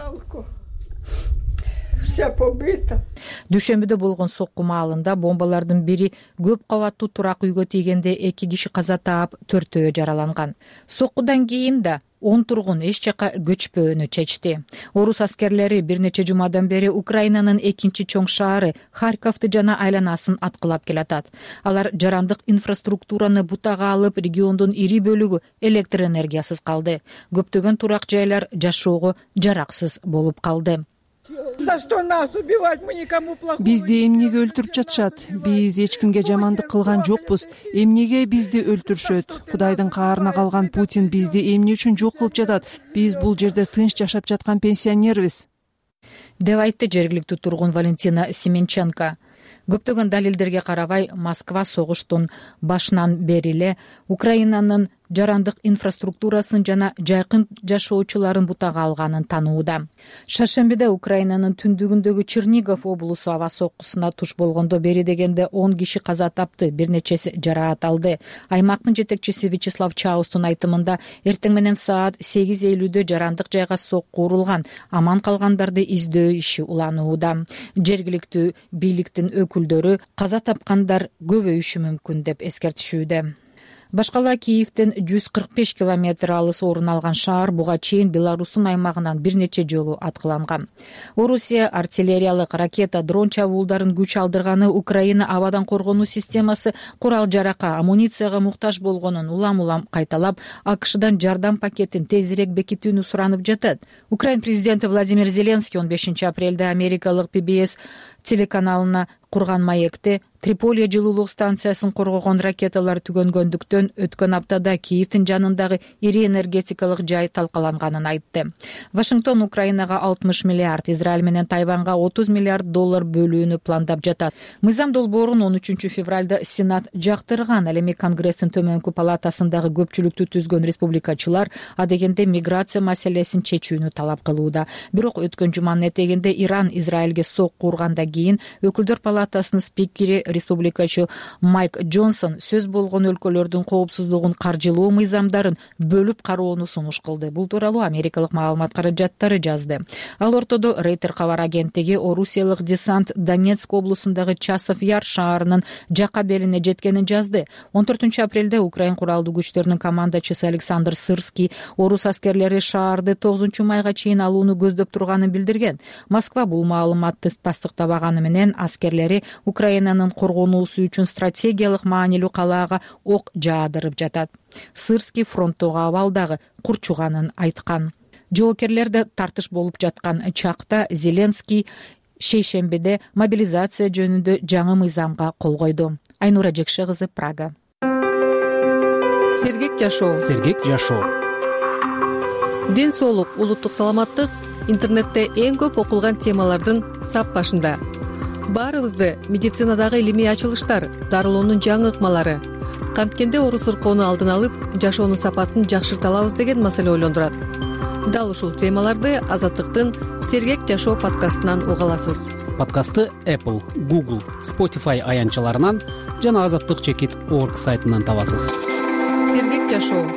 Дүйшөмбүдө болгон сокку маалында бомбалардын бири көп кабаттуу турак үйгө тийгенде 2 киши каза таап, 4-өө жараланган. Соккудан кийин да 10 тургун эч жака көчпөөнү чечти. Орус аскерлери бир нече жумадан бери Украинанын экинчи чоң шаары Харьковду жана айланасын аткылап келатат. Алар жарандык инфраструктураны бутага алып, региондун ири бөлүгү электр энергиясыз калды. Көптөгөн турак жайлар жашоого жараксыз болуп калды. Бизди эмнеге өлтүрүп жатышат? Биз эч кимге жамандык кылган жокпуз. Эмнеге бизди өлтүрүшөт? Кудайдын каарына калган Путин бизди эмне үчүн жок кылып жатат? Биз бул жерде тынч жашап жаткан пенсионербиз. деп айтты жергиликтүү тургун Валентина Семенченко. Көптөгөн далилдерге карабай, Москва согуштун башынан бери эле Украинанын жарандык инфраструктурасын жана жайкын жашоочуларын бутага алганын таанууда. Шаршембиде Украинанын түндүгүндөгү Чернигов облусу аба соккусуна туш болгондо бери дегенде 10 киши каза тапты, бир нечеси жараат алды. Аймактын жетекчиси Вячеслав Чаустун айтымында эртең менен саат 8:50 жарандык жайга сокку урулган, аман калгандарды издөө иши уланууда. Жергиликтүү бийликтин өкүлдөрү каза тапкандар көбөйүшү мүмкүн деп эскертишүүдө. Башкала Киевден 145 километр алыс орун алган шаар буга чейин Беларустун аймагынан бир нече жолу аткыланган. Орусия артиллериялык ракета, дрон чабуулдарын күч алдырганы Украина абадан коргонуу системасы курал-жаракка, амуницияга муктаж болгонун улам-улам кайталап, АКШдан жардам пакетин тезирээк бекитүүнү суранып жатат. Украин президенти Владимир Зеленский 15 апрелде америкалык PBS телеканалына курган маекте Триполи жылуулук станциясын коргогон ракеталар түгөнгөндүктөн өткөн аптада Киевдин жанындагы ири энергетикалык жай талкаланганын айтты. Вашингтон Украинага 60 миллиард, Израиль менен Тайванга 30 миллиард доллар бөлүүнү пландап жатат. Мыйзам долбоорун 13 февралда Сенат жактырган. Ал эми Конгресстин төмөнкү палатасындагы көпчүлүктү түзгөн республикачылар адегенде миграция маселесин чечүүнү талап кылууда. Бирок өткөн жуманын этегинде Иран Израилге сокку ургандан кийин өкүлдөр палатасынын спикери республикачы Майк Джонсон сөз болгон өлкөлөрдүн коопсуздугун каржылоо мыйзамдарын бөлүп кароону сунуш кылды. Бул тууралуу америкалык маалымат каражаттары жазды. Ал ортодо Рейтер кабар агенттиги орусиялык десант Донецк облусундагы Часов Яр шаарынын жака белине жеткенин жазды. 14 апрелде Украин куралдуу күчтөрүнүн командачысы Александр Сырский орус аскерлери шаарды 9 майга чейин алууну көздөп турганын билдирген. Москва бул маалыматты тастыктабаганы менен аскерлери Украинанын коргонуусу үчүн стратегиялык маанилүү калаага ок жаадырып жатат. Сырский фронттогу абалдагы курчуганын айткан. Жоокерлерде тартыш болуп жаткан чакта Зеленский шейшембиде мобилизация жөнүндө жаңы мыйзамга кол койду. Айнура Жекше кызы, Прага. Сергек жашоо. Сергек жашоо. Ден соолук, улуттук саламаттык интернетте эң көп окулган темалардын сап башында. Баарыбызды медицинадагы илимий ачылыштар, дарылоонун жаңы ыкмалары, канткенде оору сыркоону алдын алып, жашоонун сапатын жакшырта алабыз деген маселе ойлондурат. Дал ушул темаларды Азаттыктын Сергек жашоо подкастынан уга аласыз. Подкастты Apple, Google, Spotify аянтчаларынан жана azatlyk.org сайтынан табасыз. Сергек жашоо.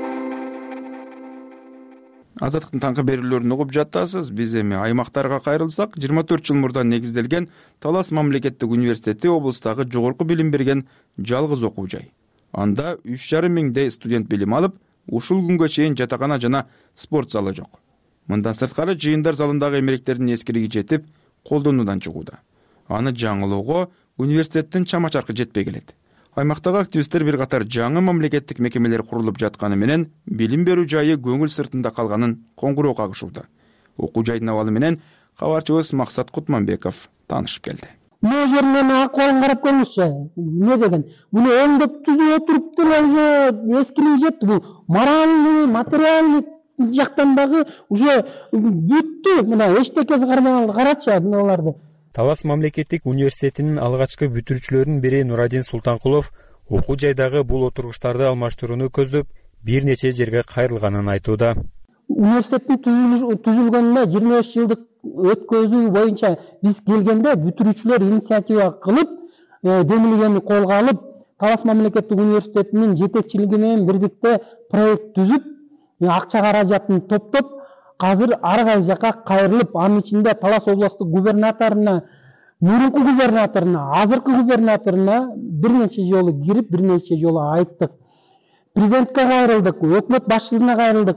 Азаттыктын таңкы берүүлөрүн угуп жатасыз. Биз эми аймактарга кайрылсак, 24 жыл мурда негизделген Талас мамлекеттик университети облустагы жогорку билим берген жалгыз окуу жай. Анда 3,5 миңдей студент билим алып, ушул күнгө чейин жатакана жана спорт залы жок. Мындан сырткары жыйындар залындагы эмеректердин эскириги жетип, колдонуудан чыгууда. Аны жаңылоого университеттин чама-чаркы жетпей келет. Аймактагы активисттер бир катар жаңы мамлекеттик мекемелер курулуп жатканы менен билим берүү жайы көңүл сыртында калганын коңгуроо кагышууда. Окуу жайдын абалы менен кабарчыбыз Максат Кутманбеков таанышып келди. Мына жеринен акыбалын карап көрүңүзчү. Эмне деген? Буну оңдоп түзүп отуруп уже эскилиги жетти. Бул моральный, материальный жактан дагы уже бүттү. Мына эчтекеси кармаган, карачы мыналарды. Талас мамлекеттик университетинин алгачкы бүтүрүүчүлөрүнүн бири Нурадин Султанкулов окуу жайдагы бул отургучтарды алмаштырууну көздөп бир нече жерге кайрылганын айтууда. Университеттин түзүлгөнүнө 25 жылдык өткөзүү боюнча биз келгенде бүтүрүүчүлөр инициатива кылып, демилгени колго алып, Талас мамлекеттик университетинин жетекчилиги менен бирдикте проект түзүп, акча каражатын топтоп, азыр ар кайсы жака кайрылып, анын ичинде Талас облустук губернаторуна, мурунку губернаторуна, азыркы губернаторуна бир нече жолу кирип, бир нече жолу айттык. Президентке кайрылдык, өкмөт башчысына кайрылдык,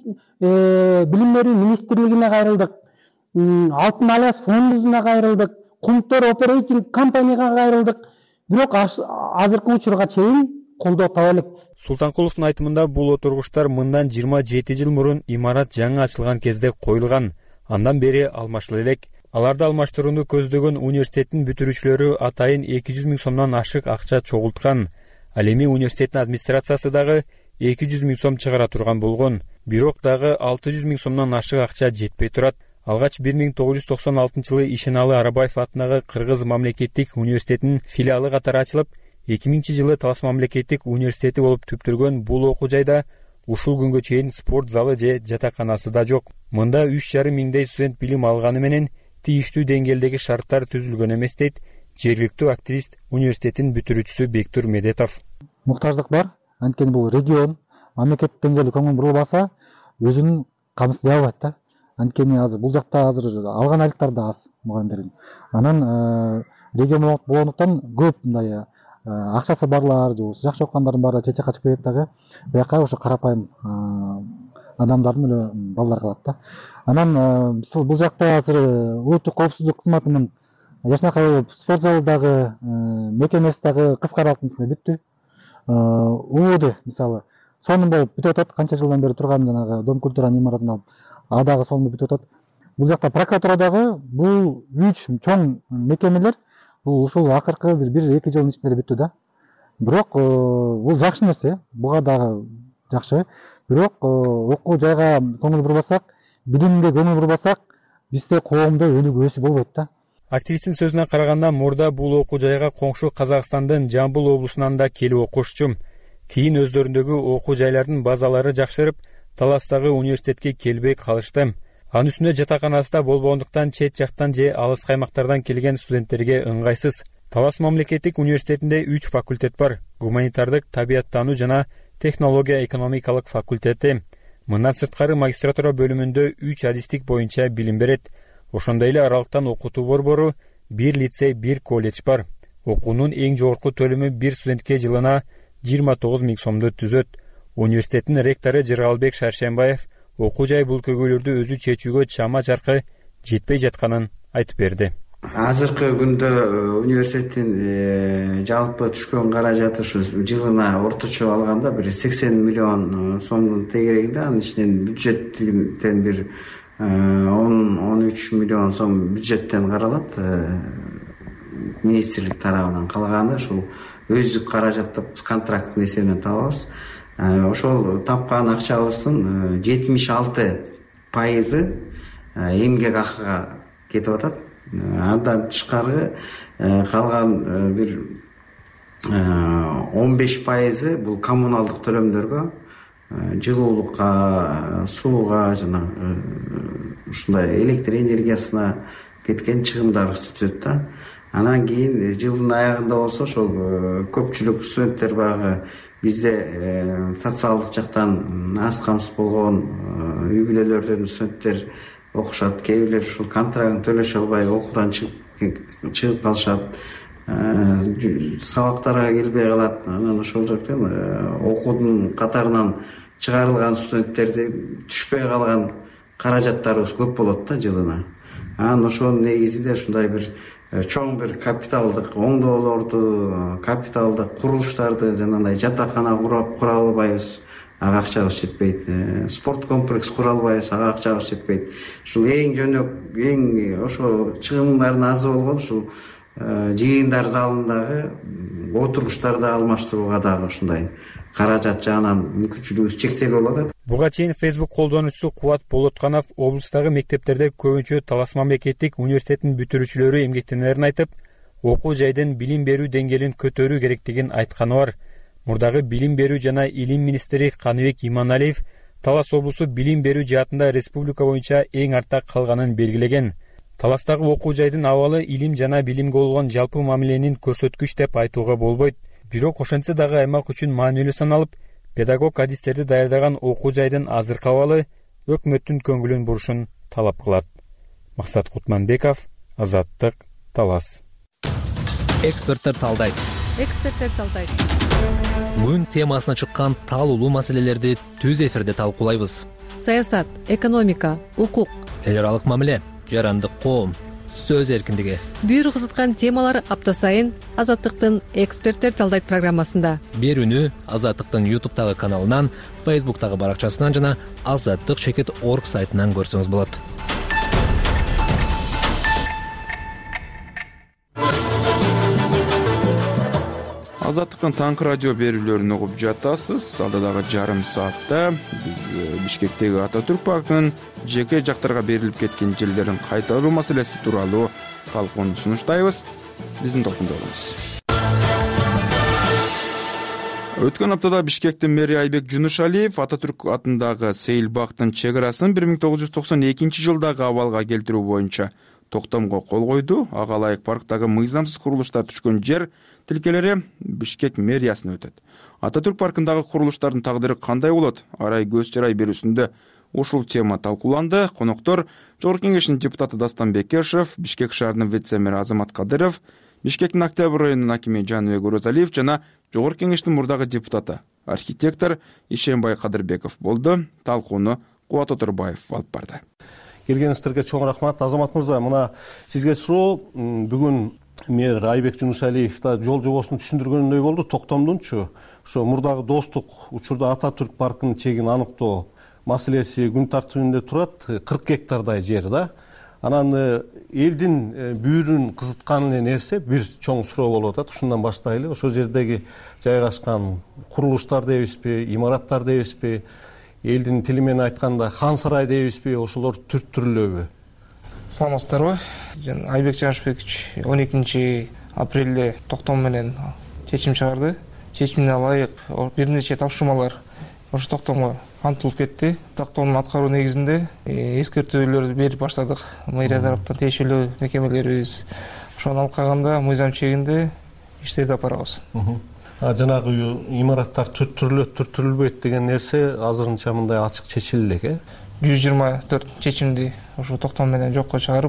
билим берүү министрлигине кайрылдык, Алтын Альянс фондуна кайрылдык, Кумтор оперейтинг компанияга кайрылдык. Бирок азыркы учурга чейин колдоо таба элек. Султанкуловдун айтымында бул отургучтар мындан 27 жыл мурун имарат жаңы ачылган кезде коюлган, андан бери алмашыла элек. Аларды алмаштырууну көздөгөн университеттин бүтүрүүчүлөрү атайын 200 миң сомдон ашык акча чогулткан. Ал эми университеттин администрациясы дагы 200 миң сом чыгара турган болгон. Бирок дагы 600 миң сомдон ашык акча жетпей турат. алгач 1996-жылы Ишеналы Арабаев атындагы Кыргыз мамлекеттик университетинин филиалы катары ачылып, 2000-жылы Талас мамлекеттик университети болуп түптөлгөн бул окуу жайда ушул күнгө чейин спорт залы же жатаканасы да жок. Мында 3,5 миңдей студент билим алганы менен тийиштүү деңгээлдеги шарттар түзүлгөн эмес дейт жергиликтүү активист, университеттин бүтүрүүчүсү Бектур Медетов. Муктаждык бар, анткени бул регион мамлекет деңгээлде көңүл бурулбаса өзүнүн камсыздай албайт да. Анткени азыр бул жакта алган айлыктар да аз мугалимдердин. Анан регион болгондуктан көп мындай акчасы барлар, жакшы окугандардын баары чече качып кетет дагы. Бияка ошо карапайым адамдардын эле балдар калат да. Анан бул жакта азыр улуттук коопсуздук кызматынын жашнакай спорт залындагы мекемеси дагы кыска аралыктын ичинде бүттү. УОД мисалы сонун болуп бүтүп атат, канча жылдан бери турган жанагы Дом культуранын имаратын алып, ал дагы сонун бүтүп атат. Бул жакта прокуратурадагы бул 3 чоң мекемелер ушул акыркы 1-2 жылдын ичинде бүттү да. Бирок бул жакшы нерсе, буга дагы жакшы. Бирок окуу жайга көңүл бурбасак, билимге көңүл бурбасак, бизде коомдо өнүгүү өсүү болбойт да. Активисттин сөзүнө караганда, мурда бул окуу жайга коңшу Казакстандын Жамбыл облусунан да келип окушчу. Кийин өздөрүндөгү окуу жайлардын базалары жакшырып, Таластагы университетке келбей калышты. Анын үстүнө жатаканасы да болбогондуктан чет жактан же алыс каймактардан келген студенттерге ыңгайсыз. Талас мамлекеттик университетинде 3 факультет бар: гуманитардык, табияттануу жана технология экономикалык факультети. Мындан сырткары магистратура бөлүмүндө 3 адистик боюнча билим берет. Ошондой эле аралыктан окутуу борбору, 1 лицей, 1 колледж бар. Окуунун эң жогорку төлөмү бир студентке жылына 29 000 сомду түзөт. Университеттин ректору Жыргалбек Шаршембаев окуу жай бул көйгөйлөрдү өзү чечүүгө чама чаркы жетпей жатканын айтып берди. Азыркы күндө университеттин жалпы түшкөн каражаты ушу жылына орточо алганда бир 80 миллион сомдун тегерегинде, анын ичинен бюджеттен бир 10-13 миллион сом бюджеттен каралат, министрлик тарабынан. Калганы ушул өздүк каражаттап контракттын эсебинен табабыз. Ошол тапкан акчабыздын 76% эмгек акыга кетип атат. Андан тышкары калган бир 15% бул коммуналдык төлөмдөргө, жылуулукка, сууга жана ушундай электр энергиясына кеткен чыгымдарыбызды түзөт да. Анан кийин жылдын аягында болсо ошол көпчүлүк студенттер багы бизде социалдык жактан аз камсыз болгон үй бүлөлөрдөн студенттер окушат. Кээ бирлер ушул контрактын төлөшө албай окуудан чыгып калышат, сабактарга келбей калат. Анан ошол жактан окуудун катарынан чыгарылган студенттерди түшпөй калган каражаттарыбыз көп болот да жылына. Анан ошонун негизинде ушундай бир чоң бир капиталдык оңдоолорду, капиталдык курулуштарды, жанагындай жатакана кура албайбыз, ага акчабыз жетпейт. Спорт комплекс кура албайбыз, ага акчабыз жетпейт. Ушул эң жөнөк, эң ошо чыгымдардын азы болгон ушул жыйындар залындагы отургучтарды алмаштырууга дагы ушундай каражат жагынан мүмкүнчүлүгүбүз чектелип алат. Буга чейин Facebook колдонуучусу Кубат Болотканов облустагы мектептерде көбүнчө Талас мамлекеттик университетинин бүтүрүүчүлөрү эмгектенерин айтып, окуу жайдын билим берүү деңгээлин көтөрүү керектигин айтканы бар. Мурдагы билим берүү жана илим министри Каныбек Иманалиев Талас облусу билим берүү жаатында республика боюнча эң артта калганын белгилеген. Таластагы окуу жайдын абалы илим жана билимге болгон жалпы мамиленин көрсөткүч деп айтууга болбойт. Бирок ошентсе дагы аймак үчүн маанилүү саналып, педагог адистерди даярдаган окуу жайдын азыркы абалы өкмөттүн көңүлүн бурушун талап кылат. Максат Кутманбеков, Азаттык, Талас. Эксперттер талдайт. Күн темасына чыккан таалуулуу маселелерди түз эфирде талкуулайбыз. Саясат, экономика, укук, эл аралык мамиле, жарандык коом, сөз эркиндиги. Бүйүр кызыткан темалар апта сайын Азаттыктын эксперттер талдайт программасында. Берүүнү Азаттыктын YouTube'тагы каналынан, Facebook'тагы баракчасынан жана azattik.org сайтынан көрсөңүз болот. Азаттыктын таңкы радио берүүлөрүн угуп жатасыз. Алда дагы жарым саатта биз Бишкектеги Ататүрк паркынын жеке жактарга берилип кеткен жерлерин кайтаруу маселеси тууралуу талкууну сунуштайбыз. Биздин токунда болуңуз. Өткөн аптада Бишкектин мэри Айбек Жунушалиев Ататүрк атындагы Сейил бактын чек арасын 1992 жылдагы абалга келтирүү боюнча токтомго кол койду. Ага ылайык парктагы мыйзамсыз курулуштар түшкөн жер тилкелери Бишкек мэриясына өтөт. Ататүрк паркындагы курулуштардын тагдыры кандай болот? Арай көз чарай берүүсүндө ушул тема талкууланды. Коноктор Жогорку Кеңештин депутаты Дастан Бекешев, Бишкек шаарынын вице-мери Азамат Кадыров, Бишкектин Октябрь районунун акими Жаныбек Орозалиев жана Жогорку Кеңештин мурдагы депутаты, архитектор Ишенбай Кадырбеков болду. Талкууну Кубат Оторбаев алып барды. Келгениңиздерге чоң рахмат. Азамат мырза, мына сизге суроо. Бүгүн мэр Айбек Жунушалиев да жол жобосун түшүндүргөндөй болду. Токтомдунчу ошо мурдагы достук учурда Ататүрк паркынын чегин аныктоо маселеси күн тартибинде турат. 40 гектардай жер да. Анан элдин бүйүрүн кызыткан эле нерсе бир чоң суроо болуп атат. Ушундан баштайлы. Ошол жердеги жайгашкан курулуштар дейбизби, имараттар дейбизби, элдин тили менен айтканда хан сарай дейбизби, ошолор түрттүрүлөбү? Саламатсыздарбы? Айбек Жанышбекович 12 апрелде токтом менен чечим чыгарды. Чечимине ылайык бир нече тапшырмалар ошо токтомго антылып кетти. Токтомдун аткаруу негизинде эскертүүлөрдү берип баштадык. Мэрия тараптан тиешелүү мекемелерибиз ошону алып калганда мыйзам чегинде иштерди алып барабыз. Жанагы имараттар түрттүрүлбөйт деген нерсе азырынча мындай ачык чечилди элек, 124 чечимди ошо токтом менен жокко чыгарып,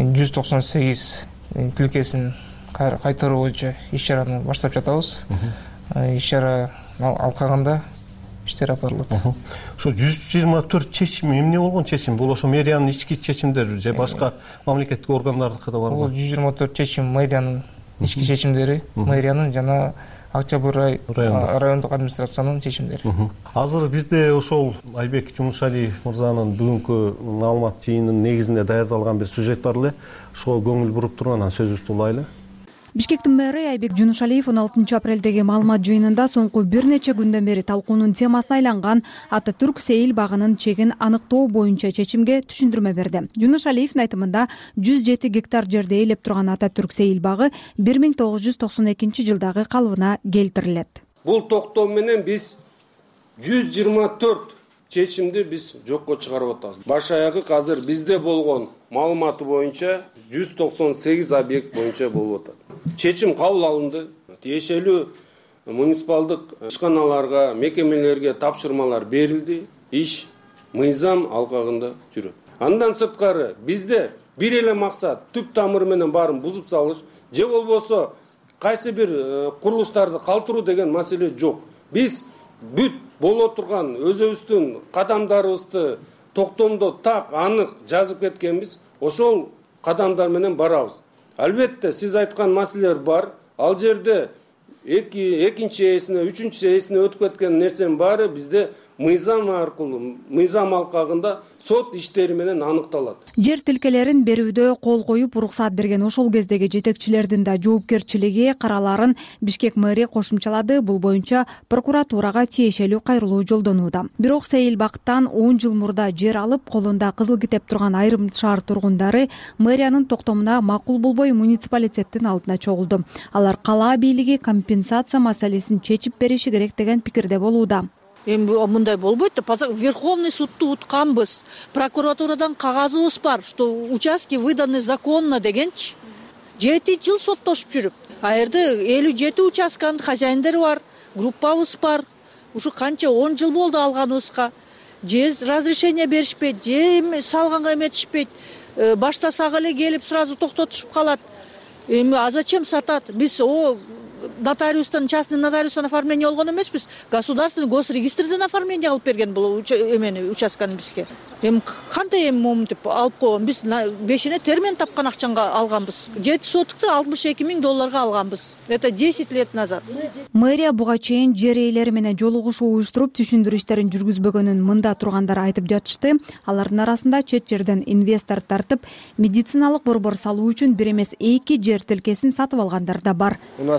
198 тилкесин кайтаруу боюнча иш-чараны баштап жатабыз. Иш-чара алып калганда иштер алып барылат. Ошо 124 чечим эмне болгон чечим? Бул ошо мэриянын ички чечимдери же башка мамлекеттик органдардыкы да барбы? Бул 124 чечим мэриянын ички чечимдери, мэриянын жана Октябрь райондук администрациянын чечимдери. Азыр бизде ошол Айбек Жунушалиев мырзанын бүгүнкү маалымат жыйынынын негизинде даярдалган бир сюжет бар эле. Ошого көңүл буруп туруп анан сөзүбүздү улайлы. Бишкектин мэри Айбек Жунушалиев 16 апрелдеги маалымат жыйынында соңку бир нече күндөн бери талкуунун темасына айланган Ататүрк Сейил багынын чегин аныктоо боюнча чечимге түшүндүрмө берди. Жунушалиевдин айтымында 107 гектар жерде ээлеп турган Ататүрк Сейил багы 1992 жылдагы калыбына келтирилет. Бул токтом менен биз 124 чечимди биз жокко чыгарып атабыз. Баш аягы азыр бизде болгон маалыматы боюнча 198 объект боюнча болуп атат. Чечим кабыл алынды. Тиешелүү муниципалдык ишканаларга, мекемелерге тапшырмалар берилди. Иш мыйзам алкагында жүрөт. Андан сырткары бизде бир эле максат, түп тамыры менен баарын бузуп салыш, же болбосо кайсы бир курулуштарды калтыруу деген маселе жок. Биз бүт боло турган өзүбүздүн кадамдарыбызды токтомдо так анык жазып кеткенбиз. Ошол кадамдар менен барабыз. Албетте сиз айткан маселелер бар. Ал жерде экинчи ээсине, үчүнчү ээсине өтүп кеткен нерсенин баары бизде мыйзам аркылуу, мыйзам алкагында сот иштери менен аныкталат. Жер тилкелерин берүүдө кол коюп уруксаат берген ошол кездеги жетекчилердин да жоопкерчилиги караларын Бишкек мэри кошумчалады. Бул боюнча прокуратурага тиешелүү кайрылуу жолдонууда. Бирок Сейил бактан 10 жыл мурда жер алып, колунда кызыл китеп турган айрым шаар тургундары мэриянын токтомуна макул болбой муниципалитеттин алдына чогулду. Алар кала бийлиги компенсация маселесин чечип бериши керек деген пикирде болууда. Эми мындай болбойт да. Верховный судту утканбыз. Прокуратурадан кагазыбыз бар, что участки выданы законно дегенчи. 7 жыл соттошуп жүрүп. А жерде 57 участканын хозяиндери бар, группабыз бар. Ушу канча 10 жыл болду алганыбызга. Же разрешение беришпейт, же салганга эметишпейт. Баштасак эле келип сразу токтотушуп калат. Эми а зачем сатат? Биз нотариустан, частный нотариустан оформление болгон эмеспиз. Государственный госрегистрден оформление кылып берген бул участканы бизге. Эми кандай моментип алып койгон? Биз бешине термен тапкан акчанга алганбыз. 7 сотукты $62,000 алганбыз. Это 10 лет назад. Мэрия буга чейин жер ээлери менен жолугушуу уюштуруп түшүндүрүү иштерин жүргүзбөгөнүн мында тургандар айтып жатышты. Алардын арасында чет жерден инвестор тартып, медициналык борбор салуу үчүн бир эмес 2 жер тилкесин сатып алгандар да бар. У нас уже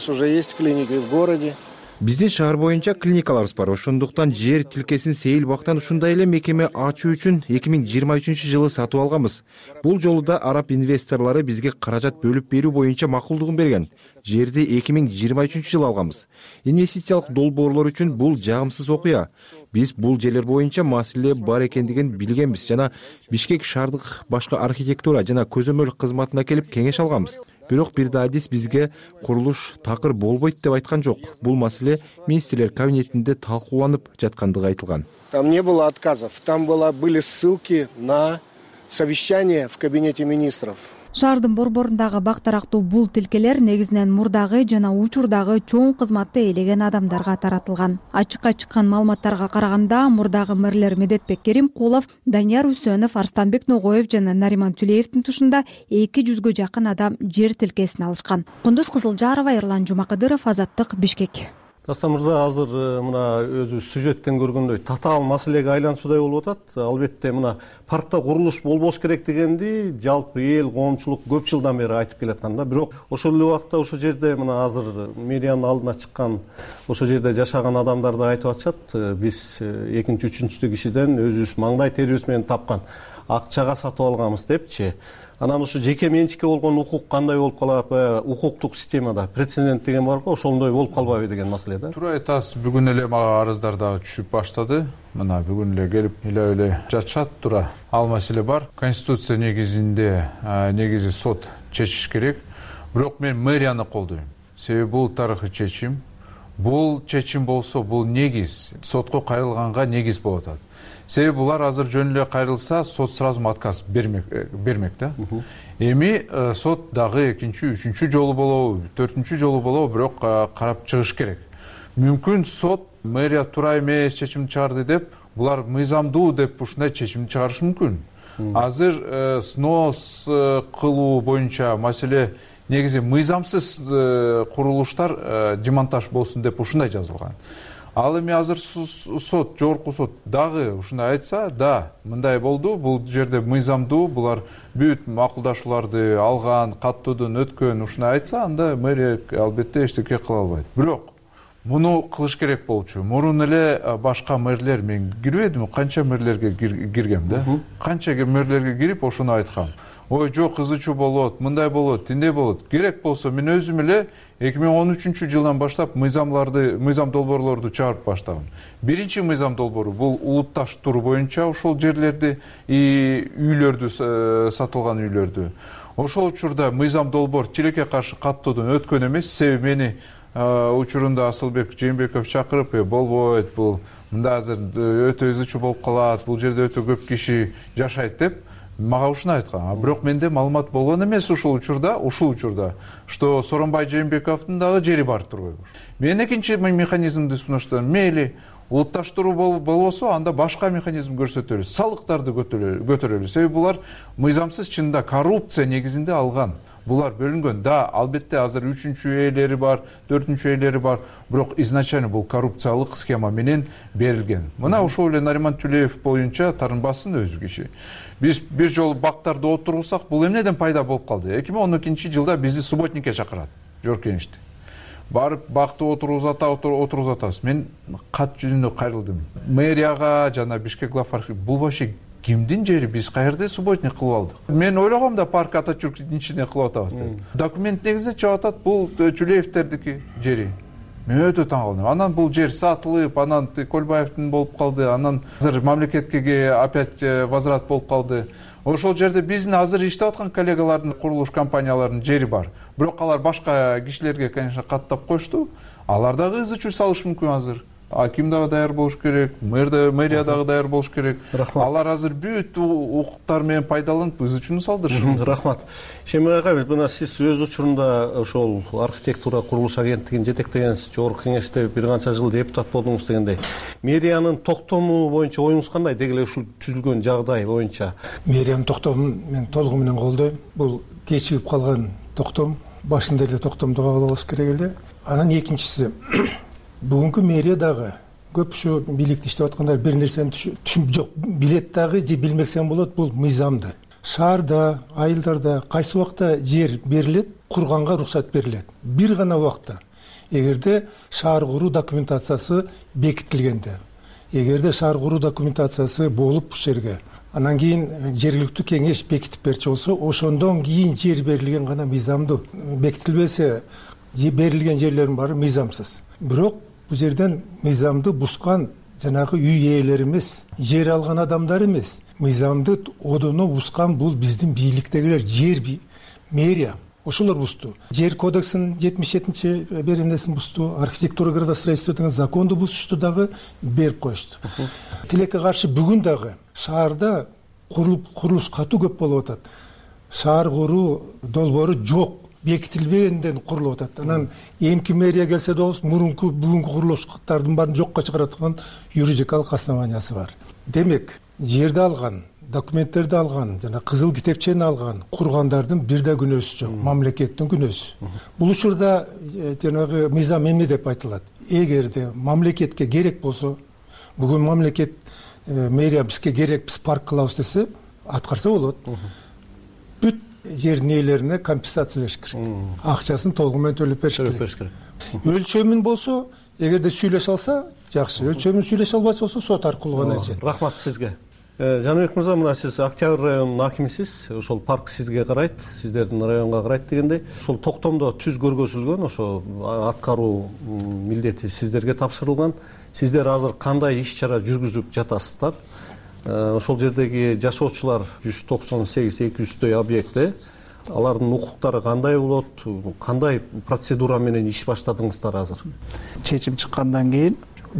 есть клиники в городе. Биздин шаар боюнча клиникаларыбыз бар. Ошондуктан жер тилкесин сейил бактан ушундай эле мекеме ачуу үчүн 2023-жылы сатып алганбыз. Бул жолу да араб инвесторлору бизге каражат бөлүп берүү боюнча макулдугун берген. Жерди 2023-жылы алганбыз. Инвестициялык долбоорлор үчүн бул жагымсыз окуя. Биз бул жерлер боюнча маселе бар экендигин билгенбиз жана Бишкек шаардык башкы архитектура жана көзөмөл кызматына келип кеңеш алганбыз. Бирок бир да адис бизге курулуш такыр болбойт деп айткан жок. Бул маселе министрлер кабинетинде талкууланып жаткандыгы айтылган. Там не было отказов, там были ссылки на совещание в кабинете министров. Шаардын борборундагы бактарактуу бул тилкелер негизинен мурдагы жана учурдагы чоң кызматты ээлеген адамдарга таратылган. Ачыкка чыккан маалыматтарга караганда, мурдагы мэрлер Медетбек Керимкулов, Данияр Үсөнов, Арстанбек Ногоев жана Нариман Түлеевдин тушунда 200-гө жакын адам жер тилкесин алышкан. Кундуз Кызылжарова, Эрлан Жумакадыров, Азаттык, Бишкек. Дастан мырза, азыр мына өзү сюжеттен көргөндөй татаал маселеге айлануусудай болуп атат. Албетте мына паркта курулуш болбош керек дегенди жалпы эл, коомчулук көп жылдан бери айтып келаткан да. Бирок ошол эле убакта ошол жерде мына азыр мэриянын алдына чыккан ошол жерде жашаган адамдар да айтып атышат. Биз экинчи, үчүнчү кишиден өзүбүз маңдай терибиз менен тапкан акчага сатып алганбыз депчи. Анан ушу жеке менчикке болгон укук кандай болуп калат, баягы укуктук системада прецедент деген бар го, ошондой болуп калбайбы деген маселе да. Туура айтасыз, бүгүн эле мага арыздар дагы түшүп баштады. Мына бүгүн эле келип эле жатышат. Туура ал маселе бар. Конституция негизинде негизи сот чечиш керек. Бирок мен мэрияны колдойм. Себеби бул тарыхый чечим. Бул чечим болсо, бул негиз сотко кайрылганга негиз болуп атат. Себеби булар азыр жөн эле кайрылса, сот сразу отказ бермек да. Эми сот дагы экинчи, үчүнчү жолу болобу, төртүнчү жолу болобу, бирок карап чыгыш керек. Мүмкүн сот мэрия туура эмес чечим чыгарды деп, булар мыйзамдуу деп ушундай чечим чыгарышы мүмкүн. Азыр снос кылуу боюнча маселе негизи мыйзамсыз курулуштар демонтаж болсун деп ушундай жазылган. Ал эми азыр сот, жогорку сот дагы ушундай айтса, да, мындай болду, бул жерде мыйзамдуу, булар бүт макулдашууларды алган, каттоодон өткөн, ушундай айтса, анда мэрия албетте эчтеке кыла албайт. Бирок муну кылыш керек болчу. Мурун эле башка мэрлер, мен кирбедим, канча мэрлерге киргем да. Канча мэрлерге кирип ошону айткам. Ой, жок, ызы чуу болот, мындай болот, тиндей болот. Керек болсо мен өзүм эле 2013-жылдан баштап мыйзам долбоорлорду чыгарып баштагам. Биринчи мыйзам долбоору бул улутташтыруу боюнча ошол жерлерди, үйлөрдү, сатылган үйлөрдү. Ошол учурда мыйзам долбоор тилекке каршы каттоодон өткөн эмес. Себеби мени учурунда Асылбек Жээнбеков чакырып, болбойт, бул мында азыр өтө ызы чуу болуп калат, бул жерде өтө көп киши жашайт деп мага ушуну айткан. Бирок менде маалымат болгон эмес ушул учурда, что Сооронбай Жээнбековдун дагы жери бар турбайбы. Мен экинчи механизмди сунуштадым. Мейли улутташтыруу болбосо, анда башка механизм көрсөтөлү, салыктарды көтөрөлү. Себеби булар мыйзамсыз, чынында коррупция негизинде алган. Булар бөлүнгөн. Да, албетте азыр 3-чү ээлери бар, 4-чү ээлери бар, бирок изначально бул коррупциялык схема менен берилген. Мына ошол эле Нариман Түлеев боюнча тарынбасын өзү киши. Биз бир жолу бактарды отургусак, бул эмнеден пайда болуп калды? 2012-жылда бизди субботникке чакырат, жоркеништи. Барып бакты отургузатабыз. Мен кат жүзүндө кайрылдым. Мэрияга жана Бишкек главархив бул вообще кимдин жери, биз каерде субботник кылып алдык? Мен ойлогом да парк Ататюрктүн ичине кылып атабыз деп. Документ негизинде чыгып атат, бул Түлеевтердики жери. Мен өтө таң калдым. Анан бул жер сатылып, анан Көлбаевдин болуп калды, анан азыр мамлекетке опять возврат болуп калды. Ошол жерде биздин азыр иштеп аткан коллегалардын, курулуш компанияларынын жери бар. Бирок алар башка кишилерге, конечно, каттап коюшту. Алар дагы ызы чуу салышы мүмкүн азыр. Аким дагы даяр болуш керек, мэрия дагы даяр болуш керек. Алар азыр бүт укуктар менен пайдаланып ызы чууну салдырышы. Рахмат. Шемир айга, мына сиз өз учурунда ошол архитектура курулуш агенттигин жетектегенсиз, жогорку кеңеште бир канча жыл депутат болдуңуз дегендей. Мэриянын токтому боюнча оюңуз кандай? Деги эле ушул түзүлгөн жагдай боюнча. Мэриянын токтомун мен толугу менен колдойм. Бул кечигип калган токтом, башында эле токтомду кабыл алыш керек эле. Анан экинчиси, бүгүнкү мэрия дагы көп ушу бийликте иштеп аткандар бир нерсени түшүнүп жок, билет дагы же билмексен болот, бул мыйзамды. Шаарда, айылдарда кайсы убакта жер берилет, курганга уруксат берилет. Бир гана убакта. эгерде шаар куруу документациясы бекитилгенде, эгерде шаар куруу документациясы болуп ушул жерге анан кийин жергиликтүү кеңеш бекитип берчү болсо, ошондон кийин жер берилген гана мыйзамдуу, бекитилбесе берилген жерлердин баары мыйзамсыз. Бирок бул жерден мыйзамды бузган жанагы үй ээлери эмес, жер алган адамдар эмес, мыйзамды одоно бузган бул биздин бийликтегилер, жер мэрия. Ошолор бузду. Жер кодексин 77-чи беренесин бузду, архитектура градостроительство деген законду бузушту дагы, берип коюшту. Тилекке каршы бүгүн дагы шаарда курулуш катуу көп болуп атат. Шаар куруу долбоору жок, бекитилбегенден курулуп атат. Анан эмки мэрия келсе да мурунку бүгүнкү курулуштардын баарын жокко чыгаратган юридикалык основаниясы бар. Демек, жерди алган, документтерди алган, жана кызыл китепчени алган кургандардын бир да күнөөсү жок, мамлекеттин күнөөсү. Бул учурда жанагы мыйзам эмне деп айтылат? Эгерде мамлекетке керек болсо, бүгүн мамлекет мэрия бизге керек, биз парк кылабыз десе, аткарса болот. Бүт жердин ээлерине компенсация бериш керек. Акчасын толугу менен төлөп бериш керек. Өлчөмүн болсо, эгерде сүйлөшө алса, жакшы. Өлчөмүн сүйлөшө албайча болсо, сот аркылуу гана жетет. Рахмат сизге. Жаныбек мырза, мына сиз Октябрь районунун акимисиз. Ошол парк сизге карайт, сиздердин районго карайт дегендей. Ошол токтомдо түз көргөзүлгөн, ошо аткаруу милдети сиздерге тапшырылган. Сиздер азыр кандай иш-чара жүргүзүп жатасыздар? Ошол жердеги жашоочулар 198-200дөй объекти, алардын укуктары кандай болот? Кандай процедура менен иш баштадыңыздар азыр? Чечим чыккандан кийин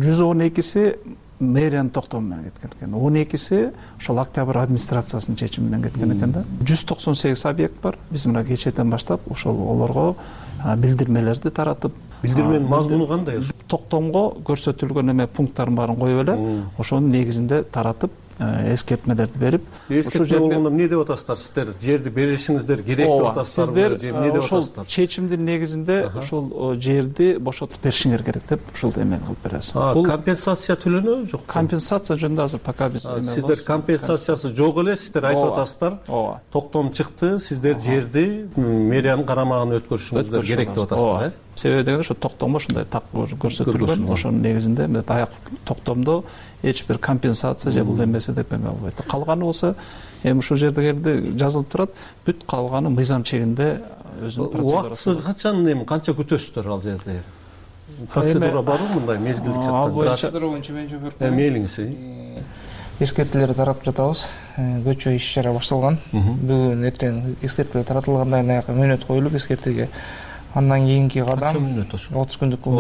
112си мэриянын токтому менен кеткен экен. 12си ошол Октябрь администрациясынын чечими менен кеткен экен да. 198 объект бар. Биз мына кечээден баштап ошол олорго билдирмелерди таратып, билдирменин мазмуну кандай? Токтомго көрсөтүлгөн эме пункттардын баарын коюп эле, ошонун негизинде таратып, эскертмелерди берип, ошол жерде болгондо эмне деп атасыздар? Сиздер жерди беришиңиздер керек деп атасыздар? Сиздер ошол чечимдин негизинде ошол жерди бошотуп беришиңер керек деп ошол эмени кылып беребиз. Компенсация төлөнөбү жокпу? Компенсация жөнүндө азыр пока биз сиздер компенсациясы жок эле, сиздер айтып атасыздар. Токтом чыкты, сиздер жерди мэриянын карамагына өткөрүшүңүздөр керек деп атасыздар, э? Себеби дегенде ошо токтомго ушундай так көрсөтүлгөн, ошонун негизинде аяк токтомдо эч бир компенсация же бул эмесе деп эме албайт. Калганы болсо эми ушул жерде жазылып турат, бүт калганы мыйзам чегинде өзүнүн процедурасы. Убактысы качан, эми канча күтөсүздөр ал жерде? Процедура барбы мындай мезгилдик жактан? Процедура боюнча мен жооп берип коеюн. Мейлиңиз. Эскертүүлөрдү таратып жатабыз. Көчө иш-чара башталган. Бүгүн эртең эскертүүлөр таратылгандан кийин аяка мөөнөт коюлуп эскертүүгө. Андан кийинки кадам 30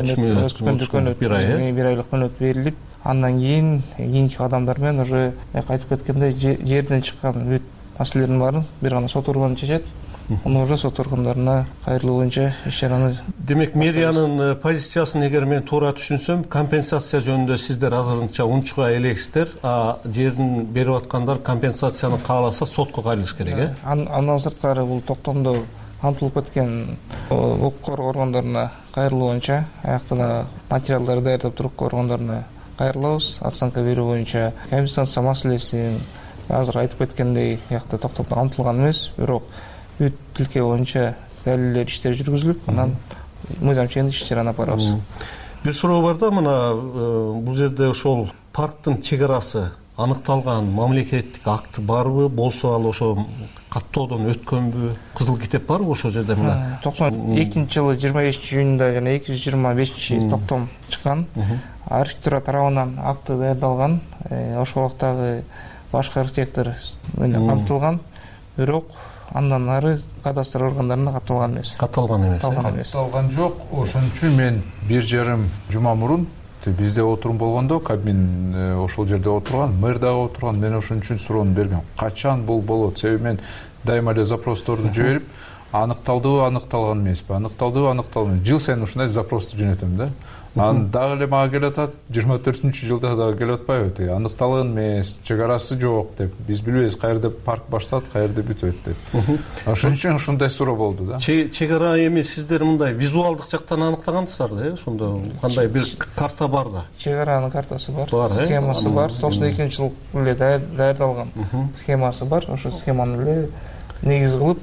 күндүк бир айлык мөөнөт берилип, андан кийинки кадамдар менен уже айтып кеткендей жерден чыккан бүт маселелердин баарын бир гана сот органы чечет. Аны уже сот органдарына кайрылуу боюнча иш-чараны. Демек, мэриянын позициясын эгер мен туура түшүнсөм, компенсация жөнүндө сиздер азырынча унчуга элексиздер, а жердин берип аткандар компенсацияны кааласа сотко кайрылыш керек, э? Андан сырткары бул токтомдо камтылып кеткен укук коргоо органдарына кайрылуу боюнча, аякта да материалдарды даярдап туруп органдарына кайрылабыз. Оценка берүү боюнча компенсация маселесин азыр айтып кеткендей аякта токтомдо камтылган эмес, бирок бүт тилке боюнча далилдер иштер жүргүзүлүп, анан мыйзам чегинде иш-чараны алып барабыз. Бир суроо бар да, мына бул жерде ошол парктын чек арасы аныкталган мамлекеттик акт барбы, болсо ал ошо каттоодон өткөнбү, кызыл китеп барбы ошол жерде? Мына 92-жылы 25-июнда жана 225 токтом чыккан. Архитектура тарабынан акты даярдалган, ошол убактагы башкы архитектор менен камтылган, бирок андан ары кадастр органдарына катталган эмес. Катталган эмес. Катталган жок. Ошон үчүн мен 1,5 жума мурун бизде отурум болгондо кабин ошол жерде отурган, мэр дагы отурган, мен ошон үчүн суроону бергем. Качан бул болот? Себеби мен дайыма эле запросторду жиберип, аныкталдыбы, аныкталган эмеспи, аныкталдыбы, аныкталган. Жыл сайын ушундай запросту жөнөтөм да. Анан дагы эле мага келип атат, 24-жылда дагы келип атпайбы? Тиги аныкталган эмес, чек арасы жок деп. Биз билбейбиз каерде парк башталат, каерде бүтөт деп. Ошон үчүн ушундай суроо болду да. Чек ара эми сиздер мындай визуалдык жактан аныктагансыздар да, ошондо кандай бир карта бар да? Чек аранын картасы бар, схемасы бар. 92-жылы эле даярдалган схемасы бар. Ошо схеманы эле негиз кылып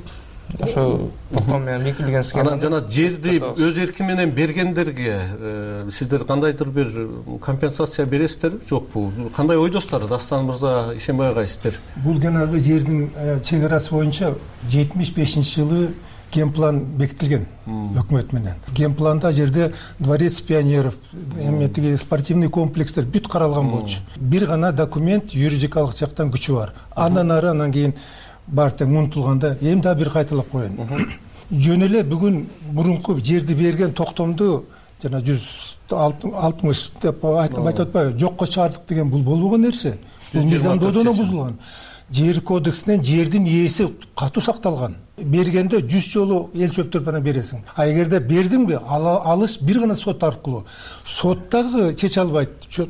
ошо токтом менен бекитилген схема. Анан жана жерди өз эрки менен бергендерге сиздер кандайдыр бир компенсация бересиздерби жокпу? Кандай ойдосуздар Дастан мырза, Ишенбай агай сиздер? Бул жанагы жердин чек-арасы боюнча 75-жылы генплан бекитилген өкмөт менен. Генпланда жерде дворец пионеров, эметиги спортивный комплекстер бүт каралган болчу. Бир гана документ юридикалык жактан күчү бар. Анан кийин бар тең унутулганда эми да бир кайталап коеюн. Жөн эле бүгүн мурунку жерди берген токтомду жана 160 деп айтып атпайбы, жокко чыгардык деген бул болбогон нерсе. Бул мыйзамдоодон бузулган. Жер кодексинен жердин ээси катуу сакталган. Бергенде 100 жолу эл чөптөрүп анан бересиң. А эгерде бердиңби, алыш бир гана сот аркылуу. Соттагы чече албайт.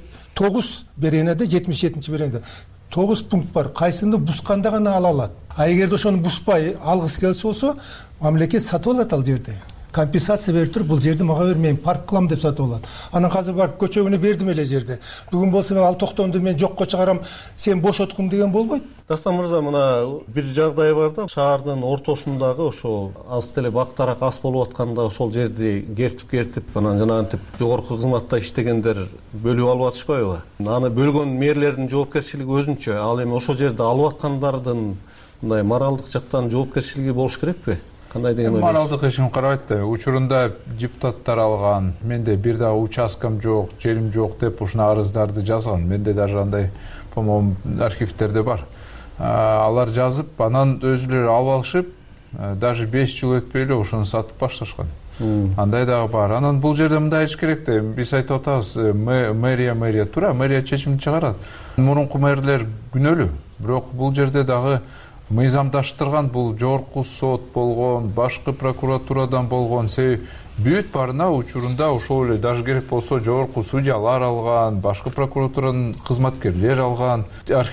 9 беренеде 77-беренеде 9 пункт бар. Кайсыны бусканда гана ала алат. А эгерде ошону буспай алгысы келсе болсо, мамлекет сатып алат ал жерди. Компенсация берип туруп, бул жерди мага бер, мен парк кылам деп сатып алат. Анан азыр барып көчөгүнө бердим эле жерди. Бүгүн болсо мен ал токтомду мен жокко чыгарам, сен бошоткун деген болбойт. Дастан мырза, мына бир жагдай бар да, шаардын ортосундагы ошо аз деле бактарак ас болуп атканда ошол жерди кертип, анан жанагынтип жогорку кызматта иштегендер бөлүп алып атышпайбы? Аны бөлгөн мэрлердин жоопкерчилиги өзүнчө. Ал эми ошол жерди алып аткандардын мындай моралдык жактан жоопкерчилиги болуш керекпи? Кандай деген ой? Моралдык эч ким карабайт да. Учурунда депутаттар алган, менде бир да участкам жок, жерим жок деп ушуна арыздарды жазган. Менде даже андай, по-моему, архивтерде бар. Алар жазып, анан өзүлөрү алып алышып, даже 5 жыл өтпөй эле ошону сатып башташкан. Андай дагы бар. Анан бул жерде мындай эч керек да. Биз айтып атабыз, мэрия туура, мэрия чечимди чыгарат. Мурунку мэрлер күнөөлүү. Бирок бул жерде дагы мыйзамдаштырган, бул жогорку сот болгон, башкы прокуратурадан болгон, бүт барына учурунда ошол эле даже керек болсо жогорку судьялар алган, башкы прокуратуранын кызматкерлери алган,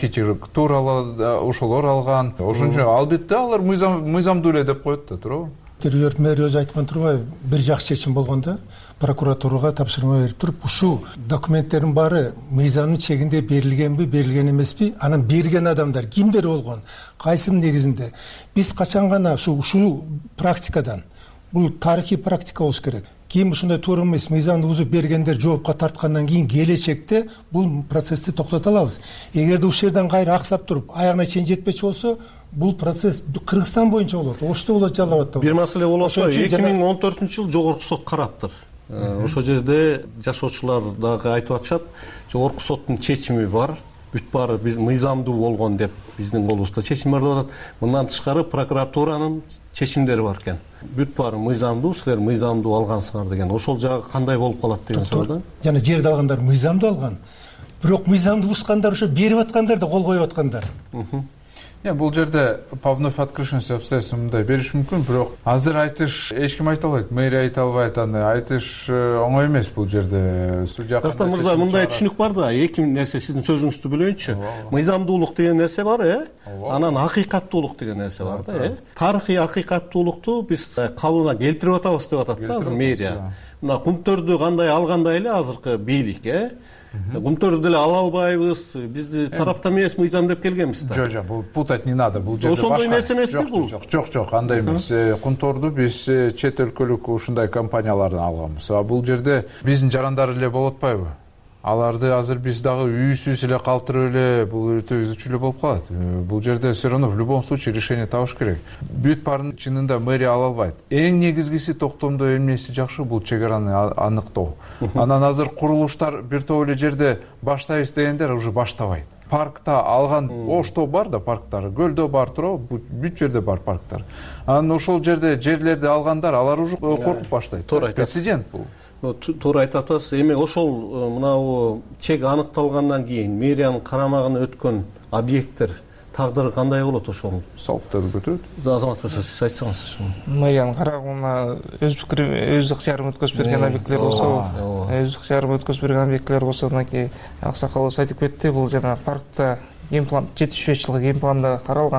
архитектура ошолор алган. Ошон үчүн албетте алар мыйзамдуу эле деп коет да, туурабы? Терриер мэр өзү айткан турбайбы, бир жакшы чечим болгондо прокуратурага тапшырма берип туруп, ушул документтердин баары мыйзамдын чегинде берилгенби, берилген эмеспи, анан берген адамдар кимдер болгон, кайсынын негизинде. Биз качан гана ушул практикадан, бул тарыхый практика болуш керек. Ким ушундай туура эмес мыйзамды бузуп бергендер жоопко тарткандан кийин келечекте бул процессти токтото алабыз. Эгерде ушул жерден кайра аксап туруп, аягына чейин жетпечи болсо, бул процесс Кыргызстан боюнча болот. Ошто болот, Жалал Абадта. Бир маселе болот. 2014-жылы жогорку сот караптыр. Ошол жерде жашоочулар дагы айтып атышат, жогорку соттун чечими бар, бүт баары мыйзамдуу болгон деп биздин колубузда чечим бар деп атат. Мындан тышкары прокуратуранын чечимдери бар экен. Бүт баары мыйзамдуу, силер мыйзамдуу алгансыңар деген. Ошол жагы кандай болуп калат деген суроодон. Жана жерди алгандар мыйзамдуу алган. Бирок мыйзамды бускандар ошо берип аткандар да кол коюп аткандар. Бул жерде по вновь открывшимся обстоятельствам мындай бериш мүмкүн, бирок азыр айтыш эч ким айта албайт, мэрия айта албайт, аны айтыш оңой эмес бул жерде. Судья Дастан мырза, мындай түшүнүк бар да, эки нерсе сиздин сөзүңүздү бөлөйүнчү. Мыйзамдуулук деген нерсе бар, анан акыйкаттуулук деген нерсе бар да. Тарыхый акыйкаттуулукту биз кабылына келтирип атабыз деп атат да азыр мэрия. Мына Кумтөрдү кандай алгандай эле азыркы бийлик, Кумтөрдү деле ала албайбыз, бизди тараптан эмес мыйзам деп келгенбиз да. Жок, бул путать не надо, бул жерде башка. Ошондой нерсе эмеспи бул? Жок, андай эмес. Кумтөрдү биз чет өлкөлүк ушундай компаниялардан алганбыз. Бул жерде биздин жарандар эле болуп атпайбы? Аларды азыр биз дагы үйсүз эле калтырып эле бул өтө үзүчү эле болуп калат. Бул жерде все равно в любом случае решение табыш керек. Бүт баарын чынында мэрия ала албайт. Эң негизгиси токтомдо эмнеси жакшы, бул чек араны аныктоо. Анан азыр курулуштар бир топ эле жерде баштайбыз дегендер уже баштабайт. Паркта алган ошто бар да парктар, көлдө бар туурабы, бүт жерде бар парктар. Анан ошол жерде жерлерди алгандар, алар уже коркуп баштайт. Прецедент бул. Туура айтып атасыз. Эми ошол мынау чек аныкталгандан кийин мэриянын карамагына өткөн объекттер тагдыры кандай болот ошол? Салыктарды көтөрөт. Азамат мырза, сиз айтсаңыз. Мэриянын карамагына өз ыктыярын өткөзүп берген объекттер болсо, өз ыктыярын өткөзүп берген объекттер болсо, мынакей аксакалыбыз айтып кетти, бул жана паркта генплан 75 жылгы генпланда каралган.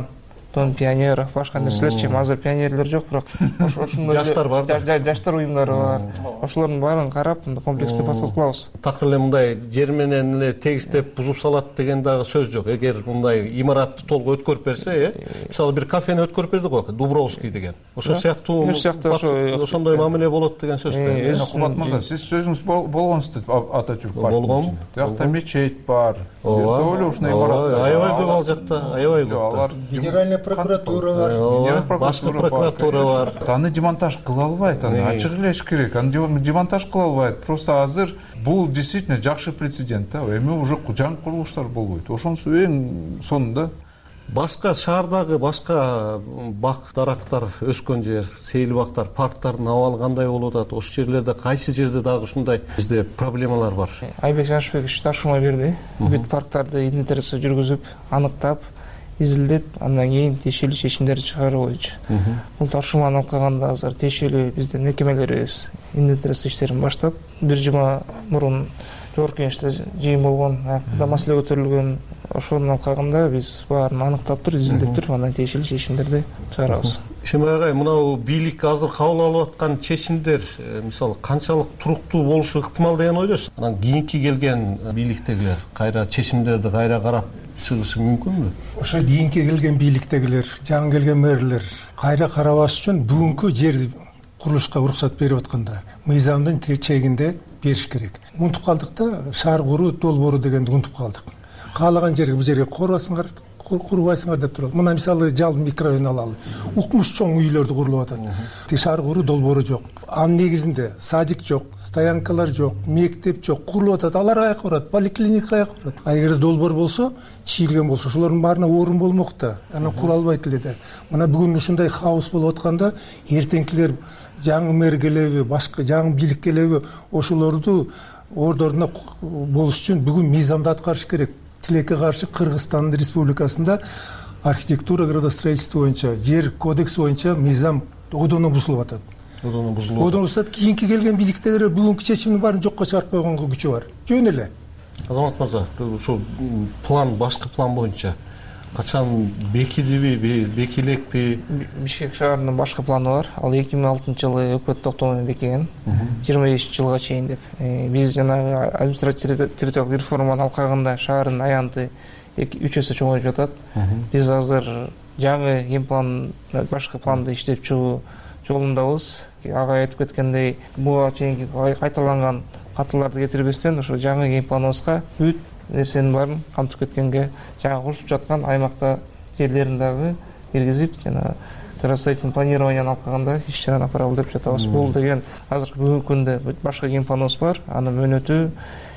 дом пионеров, башка нерселерчи. Азыр пионерлер жок, бирок ошондой жаштар бар да. Жаштар уюмдары бар. Ошолордун баарын карап, комплекстүү подход кылабыз. Такыр эле мындай жер менен эле тегистеп бузуп салат деген дагы сөз жок. Эгер мындай имаратты толук өткөрүп берсе, мисалы бир кафени өткөрүп берди го, Дубровский деген. Ошол сыяктуу ошондой мамиле болот деген сөз. Кубат мырза, сиз сөзүңүз болгонсузду Ататюрк болгон. Тиякта мечет бар. Ооба, ушундай имараттар. Аябай көп ал жакта, аябай көп. Алар Федеральная прокуратура бар. Башкы прокуратура бар. Аны демонтаж кыла албайт, аны ачык элеш керек. Аны демонтаж кыла албайт. Просто азыр бул действительно жакшы прецедент да. Эми уже жаңы курулуштар болбойт. Ошонусу эң сонунда башка шаардагы башка бак дарактар өскөн жер, сейил бактар, парктардын абалы кандай болуп атат? Ошол жерлерде кайсы жерде дагы ушундай бизде проблемалар бар? Айбек Жанышбекович тапшырма берди. Бүт парктарды инвентаризация жүргүзүп, аныктап, изилдеп, андан кийин тиешелүү чечимдерди чыгаруу боюнча. Бул тапшырманы алып калганда азыр тиешелүү биздин мекемелерибиз инвентаризация иштерин баштап, бир жума мурун жогорку кеңеште жыйын болгон, аякта маселе көтөрүлгөн. Ошону алкагында биз баарын аныктап туруп, изилдеп туруп, андан тиешелүү чечимдерди чыгарабыз. Ишембай агай, мынау бийлик азыр кабыл алып аткан чечимдер, мисалы, канчалык туруктуу болушу ыктымал деген ойлойсуз? Анан кийинки келген бийликтегилер кайра чечимдерди кайра карап чыгышы мүмкүнбү? Ошо кийинки келген бийликтегилер, жаңы келген мэрлер кайра карабаш үчүн бүгүнкү жерди курулушка уруксат берип атканда мыйзамдын чегинде бериш керек. Унутуп калдык да, шаар куруу долбоору дегенди унутуп калдык. Каалаган жерге бул жерге курбайсыңар, курбайсыңар деп турат. Мына мисалы Жалын микрорайонун алалы. Укмуш чоң үйлөрдү курулуп атат. Шаар куруу долбоору жок. Анын негизинде садик жок, стоянкалар жок, мектеп жок, курулуп атат. Алар каяка барат? Поликлиника каяка барат? Эгер долбоор болсо, чийилген болсо, ошолордун баарына орун болмок да. Анан кура албайт эле да. Мына бүгүн ушундай хаос болуп атканда, эртеңкилер жаңы мэр келеби, башка жаңы бийлик келеби, ошолорду ордоруна болуш үчүн бүгүн мыйзамды аткарыш керек. Тилекке каршы Кыргызстан Республикасында архитектура градостроительство боюнча, жер кодекси боюнча мыйзам одоно бузулуп атат. Одоно бузулат. Кийинки келген бийликтегилер бүгүнкү чечимдин баарын жокко чыгарып койгонго күчү бар. Жөн эле. Азамат мырза, ушул план, башкы план боюнча качан бекидиби, бекилекпи? Бишкек шаарынын башкы планы бар. Ал 2006-жылы өкмөт токтому менен бекиген. 25-жылга чейин деп. Биз жанагы административдик реформанын алкагында шаардын аянты 3 эсе чоңоюп жатат. Биз азыр жаңы генплан, башкы планды иштеп чыгуу жолундабыз. Ага айтып кеткендей, буга чейинки кайталанган катыларды кетирбестен ошо жаңы генпланыбызга бүт нерсенин баарын камтып кеткенге, жаңы курулуп жаткан аймакта жерлерин дагы киргизип, жана градостроительный планированияны алкаганда иш чараны апаралы деп жатабыз. Бул деген азыркы бүгүнкү күндө башка генпланыбыз бар. Анын мөөнөтү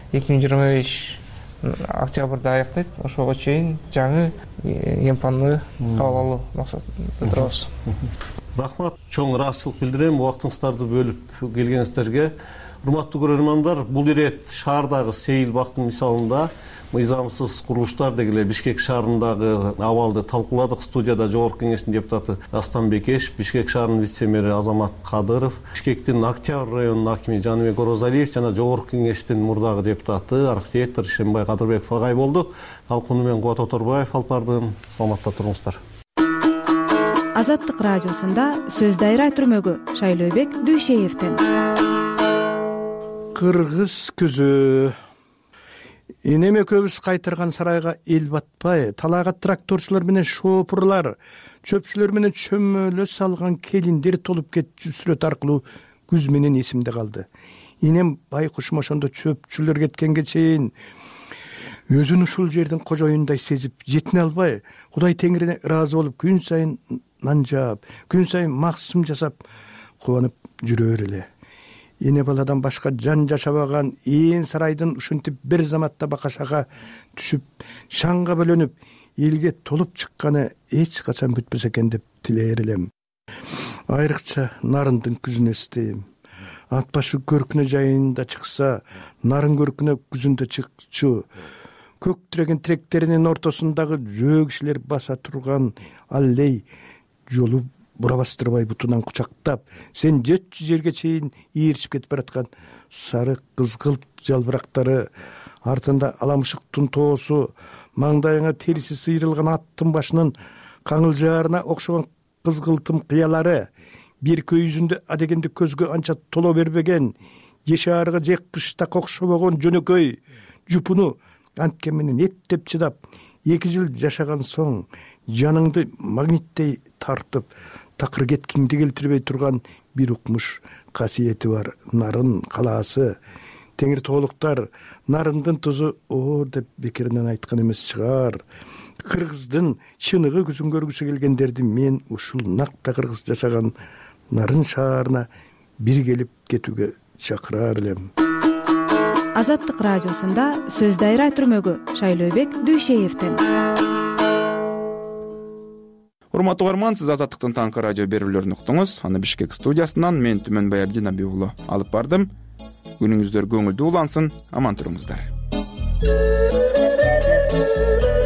2025 октябрда аяктайт. Ошого чейин жаңы генпланды кабыл алуу максатында турабыз. Рахмат, чоң ыраазычылык билдирем убактыңыздарды бөлүп келгениңиздерге. Урматтуу көрөрмандар, бул ирет шаардагы сейил бактын мисалында мыйзамсыз курулуштар дегиле Бишкек шаарындагы абалды талкууладык. Студияда жогорку кеңештин депутаты Астан Бекешев, Бишкек шаарынын вице-мэри Азамат Кадыров, Бишкектин Октябрь районунун акими Жаныбек Орозалиев жана жогорку кеңештин мурдагы депутаты архитектор Ишембай Кадырбеков агай болду. Талкууну мен Кубат Оторбаев алып бардым. Саламатта туруңуздар. Азаттык радиосунда сөз дайра түрмөгү Шайлообек Дүйшеевден. Кыргыз күзү энем экөөбүз кайтырган сарайга эл батпай, талайга тракторчулар менен шопурлар, чөпчүлөр менен чөмөлө салган келиндер толуп кетчү сүрөт аркылуу күз менен эсимде калды. Энем байкушум ошондо чөпчүлөр кеткенге чейин өзүн ушул жердин кожоюндай сезип, жетине албай, Кудай Теңирине ыраазы болуп, күн сайын нан жаап, күн сайын максым жасап, кубанып жүрөр эле. Эне баладан башка жан жашабаган ээн сарайдын ушинтип бир заматта бакашага түшүп, шаңга бөлөнүп, элге толуп чыкканы эч качан бүтпөс экен деп тилээр элем. Айрыкча нарындын күзүн эстейм. Ат башы көркүнө жайында чыкса, нарын көркүнө күзүндө чыкчу. Көк тиреген тиректеринин ортосундагы жөө кишилер баса турган аллей жолу бурабастырбай бутунан кучактап, сен 700 жерге чейин ийиришип кетип бараткан сары кызгылт жалбырактары, артында аламышыктын тоосу, маңдайыңа териси сыйрылган аттын башынын каңылжаарына окшогон кызгылтым кыялары, берки жүзүндө адегенде көзгө анча толо бербеген, же шаарга же кышта кокшобогон жөнөкөй жупуну антке менен эптеп чыдап 2 жыл жашаган соң жаныңды магниттей тартып такыр кеткиңди келтирбей турган бир укмуш касиети бар нарын калаасы. Теңир тоолуктар нарындын тузу оор деп бекеринен айткан эмес чыгар. Кыргыздын чыныгы күзүн көргүсү келгендерди мен ушул накта кыргыз жашаган нарын шаарына бир келип кетүүгө чакырар элем. Азаттык радиосунда сөз дайра түрмөгү Шайлообек Дүйшеевден. Урматтуу угарман, сиз Азаттыктын таңкы радио берүүлөрүн уктуңуз. Аны Бишкек студиясынан мен Түмөнбай Абдинабий уулу алып бардым. Күнүңүздөр көңүлдүү улансын, аман туруңуздар.